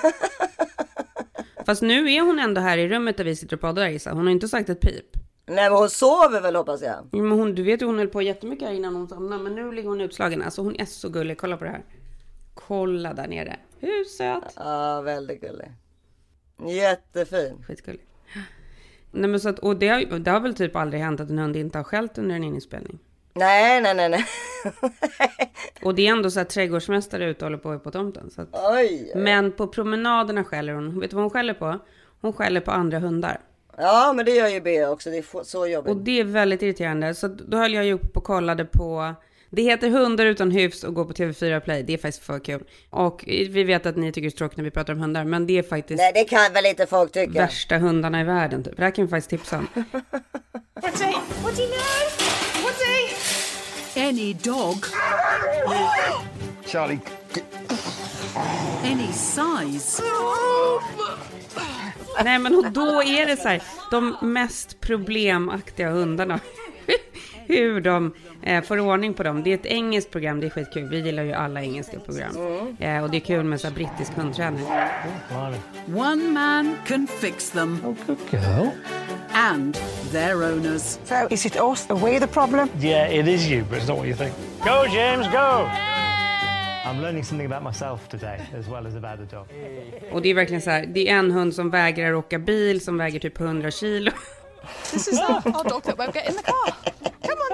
Fast nu är hon ändå här i rummet där vi sitter och poddar, Isa. Hon har inte sagt ett pip. Nej, men hon sover väl, hoppas jag. Ja, men hon, du vet ju, hon höll på jättemycket här innan hon somnade. Men nu ligger hon utslagen. Alltså hon är så gullig. Kolla på det här. Kolla där nere. Hur söt. Ja, väldigt gullig. Jättefin. Skitgullig. Nej, men så att, och det har, det har väl typ aldrig hänt att en hund inte har skällt under en inspelning. Nej, nej, nej, nej. Och det är ändå så att trädgårdsmästare ute och håller på på tomten. Så att, oj. Men på promenaderna skäller hon. Vet du vad hon skäller på? Hon skäller på andra hundar. Ja, men det gör ju B också. Det är så jobbigt. Och det är väldigt irriterande. Så då höll jag ju upp och kollade på... Det heter Hundar utan hyfs och går på T V fyra Play. Det är faktiskt för kul. Och vi vet att ni tycker det är tråkigt när vi pratar om hundar. Men det är faktiskt... Nej, det kan väl inte folk tycka. Värsta hundarna i världen typ. Det här kan vi faktiskt tipsa om. What's he? What do you know? What's he? Any dog. Charlie. Any size. Nej, men och då är det så här. De mest problemaktiga hundarna. Hur de eh, får ordning på dem. Det är ett engelskt program, det är skitkul. Vi gillar ju alla engelska program. Mm. Eh, och det är kul med så här brittisk hundträning. One man can fix them. Oh, good girl. And their owners. So is it us? Are we the problem? Yeah, it is you, but it's not what you think. Go, James, go! I'm learning something about myself today, as well as about the dog. Och det är verkligen så här, det är en hund som vägrar åka bil, som väger typ hundra kilo. This is our, our dog that won't get in the car. Come on.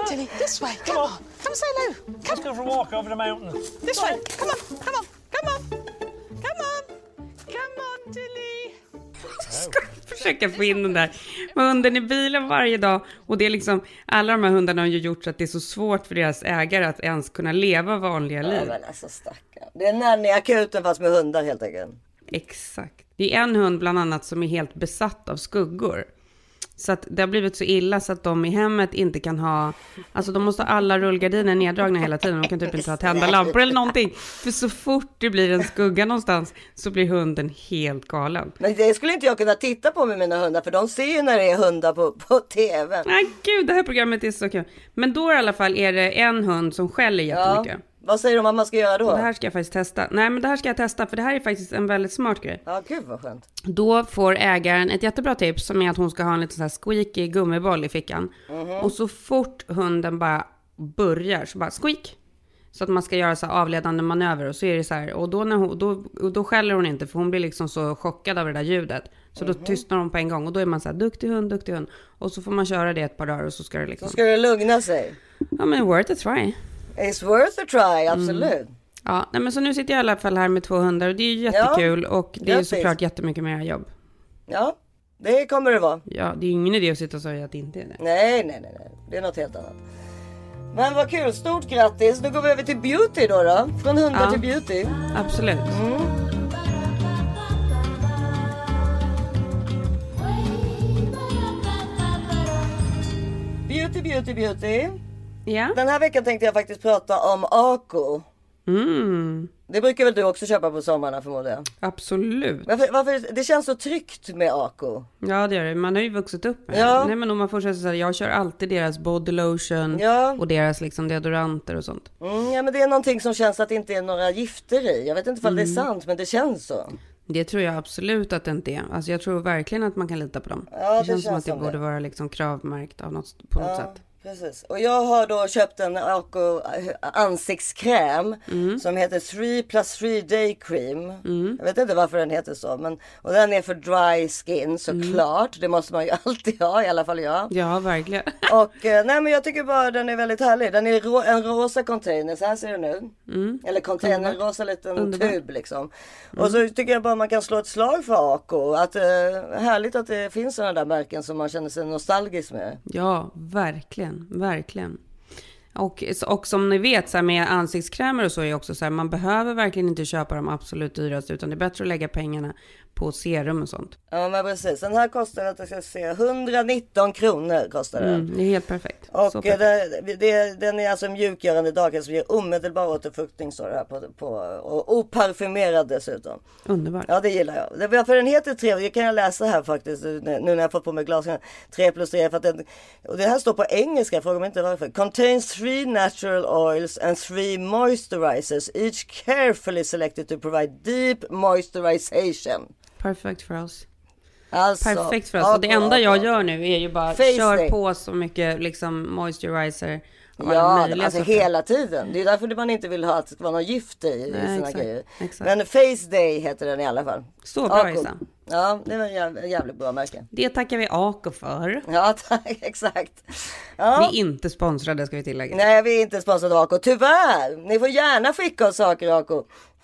Tilly, this way. Come on. Come say hello. Come. Let's go for a walk over the mountain. This way. Come on. Come on. Come on. Come on. Come on, Tilly. Ska försöka få in den där hunden i bilen varje dag. Och det är liksom, alla de här hundarna har ju gjort så att det är så svårt för deras ägare att ens kunna leva vanliga liv. Ja, men alltså stackare. Det är nanny-akuten fast med hundar helt enkelt. Exakt. Det är en hund bland annat som är helt besatt av skuggor. Så att det har blivit så illa så att de i hemmet inte kan ha... Alltså de måste ha alla rullgardiner neddragna hela tiden. De kan typ inte ha tända lampor eller någonting. För så fort det blir en skugga någonstans så blir hunden helt galen. Men det skulle inte jag kunna titta på med mina hundar. För de ser ju när det är hundar på, på tv. Nej gud, det här programmet är så kul. Men då i alla fall är det en hund som skäller jättemycket. Ja. Vad säger de att man ska göra då? Och det här ska jag faktiskt testa. Nej, men det här ska jag testa för det här är faktiskt en väldigt smart grej. Ja, gud vad skönt. Då får ägaren ett jättebra tips som är att hon ska ha en liten så här squeaky gummiboll i fickan. Mm-hmm. Och så fort hunden bara börjar så bara squeak. Så att man ska göra så här avledande manöver och så är det så här. Och då, när hon, då, då skäller hon inte för hon blir liksom så chockad av det där ljudet. Så mm-hmm. då tystnar hon på en gång och då är man så här duktig hund, duktig hund. Och så får man köra det ett par dagar och så ska det liksom... Så ska det lugna sig. Ja men worth a try. It's worth a try, absolut. Mm. Ja, nej, men så nu sitter jag i alla fall här med två hundar och det är ju jättekul ja, och det är ju såklart jättemycket mer jobb. Ja, det kommer det vara. Ja, det är ju ingen idé att sitta och säga att det inte är det. Nej, nej, nej, nej. Det är något helt annat. Men vad kul, stort grattis. Nu går vi över till beauty då då. Från hundar ja, till beauty. Absolut. Mm. Beauty, beauty, beauty. Ja. Den här veckan tänkte jag faktiskt prata om Ako. Mm. Det brukar väl du också köpa på sommarna förmodar jag? Absolut. Varför, varför, det känns så tryggt med Ako. Ja det gör det, man har ju vuxit upp med ja. Nej men om man fortsätter så här, jag kör alltid deras body lotion ja. och deras liksom deodoranter och sånt. Mm, ja men det är någonting som känns att det inte är några gifter i. Jag vet inte om mm. det är sant men det känns så. Det tror jag absolut att det inte är. Alltså jag tror verkligen att man kan lita på dem. Ja, det, det känns, känns som att det som borde det. vara liksom kravmärkt av något, på något ja. sätt. Precis. Och jag har då köpt en Ako ansiktskräm mm. som heter three plus three day cream. Mm. Jag vet inte varför den heter så. Men, och den är för dry skin såklart. Mm. Det måste man ju alltid ha, i alla fall jag. Ja, verkligen. Och nej men jag tycker bara den är väldigt härlig. Den är ro- en rosa container, så här ser den ut. Mm. Eller container, en rosa liten Underbar. tub liksom. Mm. Och så tycker jag bara man kan slå ett slag för Ako. Att, eh, härligt att det finns sådana där märken som man känner sig nostalgisk med. Ja, verkligen. Verkligen. Och, och som ni vet så här, med ansiktskrämer och så är också så här, man behöver verkligen inte köpa de absolut dyraste utan det är bättre att lägga pengarna på serum och sånt. Ja men precis, den här kostar att jag ska se etthundranitton kronor kostar den. Mm, det är helt perfekt. Och perfekt. Det, det, den är alltså mjukgörande dagen som ger omedelbar återfuktning står det här på, på, och oparfumerad dessutom. Underbart. Ja det gillar jag. Det, för den heter tre, det kan jag läsa här faktiskt nu när jag fått på mig glasen. tre plus tre för att den, och det här står på engelska, fråga mig inte varför. Contains three natural oils and three moisturizers, each carefully selected to provide deep moisturization. Perfekt för oss. Alltså, Perfekt för oss. Och det enda jag gör nu är ju bara Face kör day. på så mycket liksom moisturizer. Ja, alltså hela tiden. Det är därför man inte vill ha att det ska vara någon gift i, Nej, i sina exakt, grejer. Exakt. Men Face Day heter den i alla fall. Så bra Isa. Ja, det var en jävligt, jävligt bra märke. Det tackar vi Ako för. Ja, tack, exakt. Ja. Vi är inte sponsrade ska vi tillägga. Nej, vi är inte sponsrade av Ako. Tyvärr. Ni får gärna skicka oss saker Ako.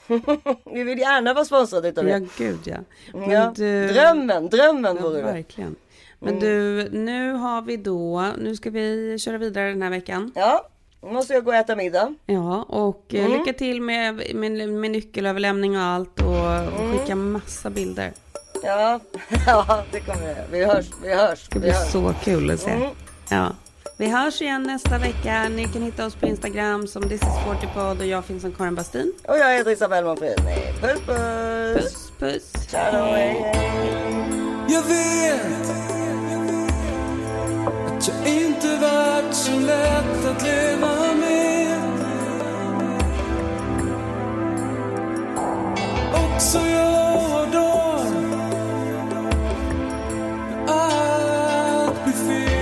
Vi vill gärna vara sponsrade utav det. Ja, gud ja. Men ja. Du... Drömmen, drömmen ja, vore det. Verkligen. Men mm. du, nu har vi då, nu ska vi köra vidare den här veckan. Ja, nu måste jag gå och äta middag. Ja, och mm. lycka till med, med, med nyckelöverlämning och allt och, mm. och skicka massa bilder. Ja, ja det kommer jag. Vi hörs, vi hörs. Det blir så kul att se. Mm. Ja. Vi hörs igen nästa vecka. Ni kan hitta oss på Instagram som This is forty pod och jag finns som Karin Bastin. Och jag heter Isabelle Monfrini. Puss, puss. Puss, puss. Ciao, hej, hej. Jag vet att jag inte varit så lätt att leva med. Också jag har dagar allt blir fel.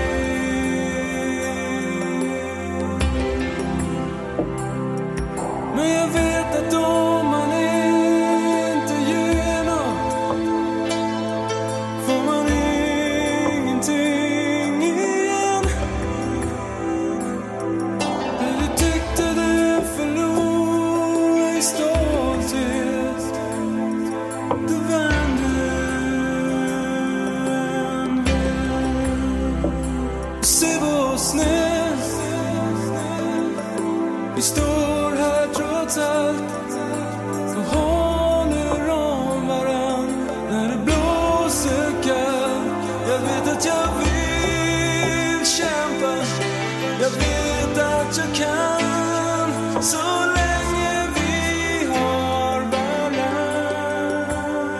Men jag vet att om man inte ger något får man ingenting igen. min stolthet. Du vände en väg. Se vad snett. Vi står här trots allt och håller om varann när det blåser kallt. Jag vet att jag vill kämpa. Jag vet att jag kan så länge vi har varann.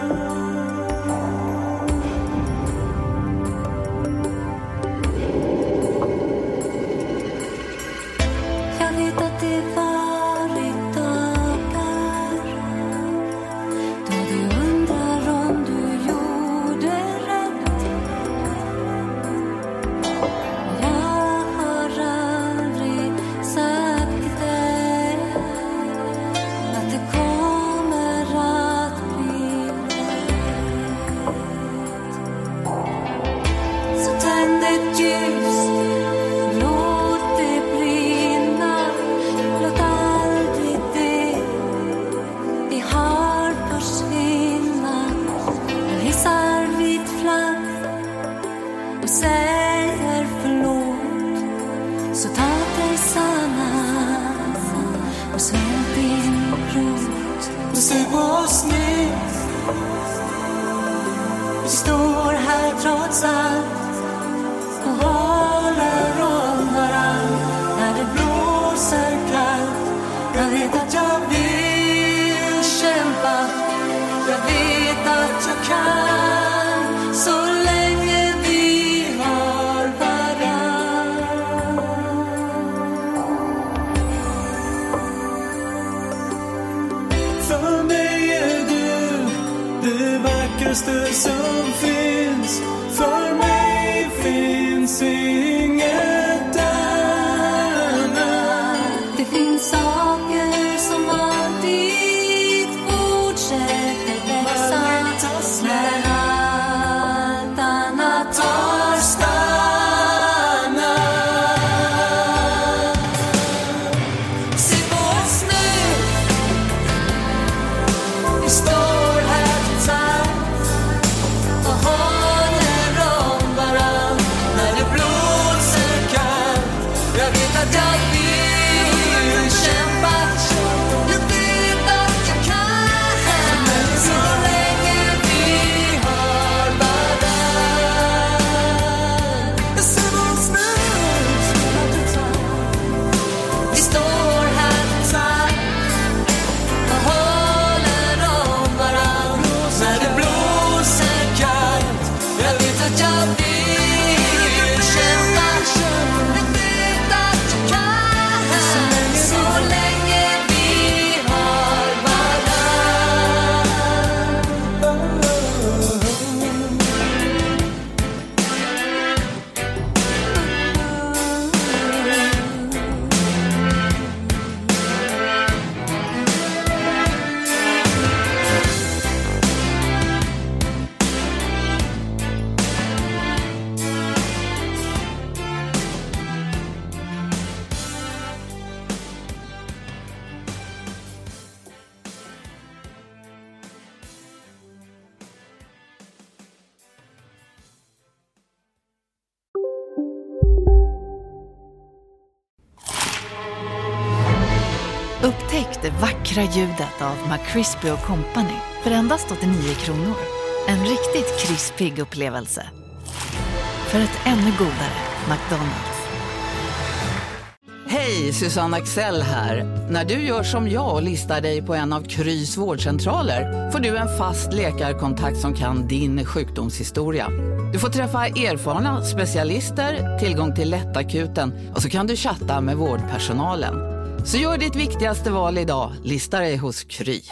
Jag vet att det varit dagar då du undrar om du gjorde rätt. Jag har aldrig sagt det, att det kommer att bli rätt. Så tänd ett ljus, låt det brinna. Låt aldrig det vi har försvinna. Jag hissar vit flagg och säger förlåt. Så ta dig samman och svälj din rot. Och se på snitt. Vi står här trots allt och håller om varann när det blåser kallt. Jag vet att jag vill kämpa. Jag vet att jag kan så länge vi har varann. För mig är du det vackraste som finns. För mig finns inget annat. Det finns saker som alltid fortsätter växa när allt annat tar stannat. Se på oss nu. Vi står här tillsammans och håller om varann när det blåser kallt. Jag vet att jag vill kämpa. Jag vet att jag kan så länge vi har varann. Jag ser oss nu. Vi står här tillsammans och håller om varann när det blåser kallt. Jag vet att jag vill kämpa. Jag vet att jag kan så länge vi har varann. Upptäck det vackra ljudet av McCrispy och Company för endast åttionio kronor. En riktigt krispig upplevelse. För ett ännu godare McDonald's. Hej, Susanne Axel här. När du gör som jag och listar dig på en av Krys vårdcentraler får du en fast läkarkontakt som kan din sjukdomshistoria. Du får träffa erfarna specialister, tillgång till lättakuten och så kan du chatta med vårdpersonalen. Så gör ditt viktigaste val idag, lista dig hos Kry.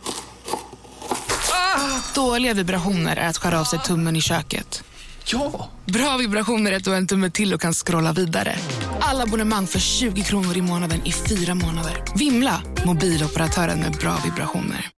Ah, dåliga vibrationer är att skära av sig tummen i köket. Ja! Bra vibrationer är att du har en tumme till och kan scrolla vidare. Alla abonnemang för tjugo kronor i månaden i fyra månader. Vimla, mobiloperatören med bra vibrationer.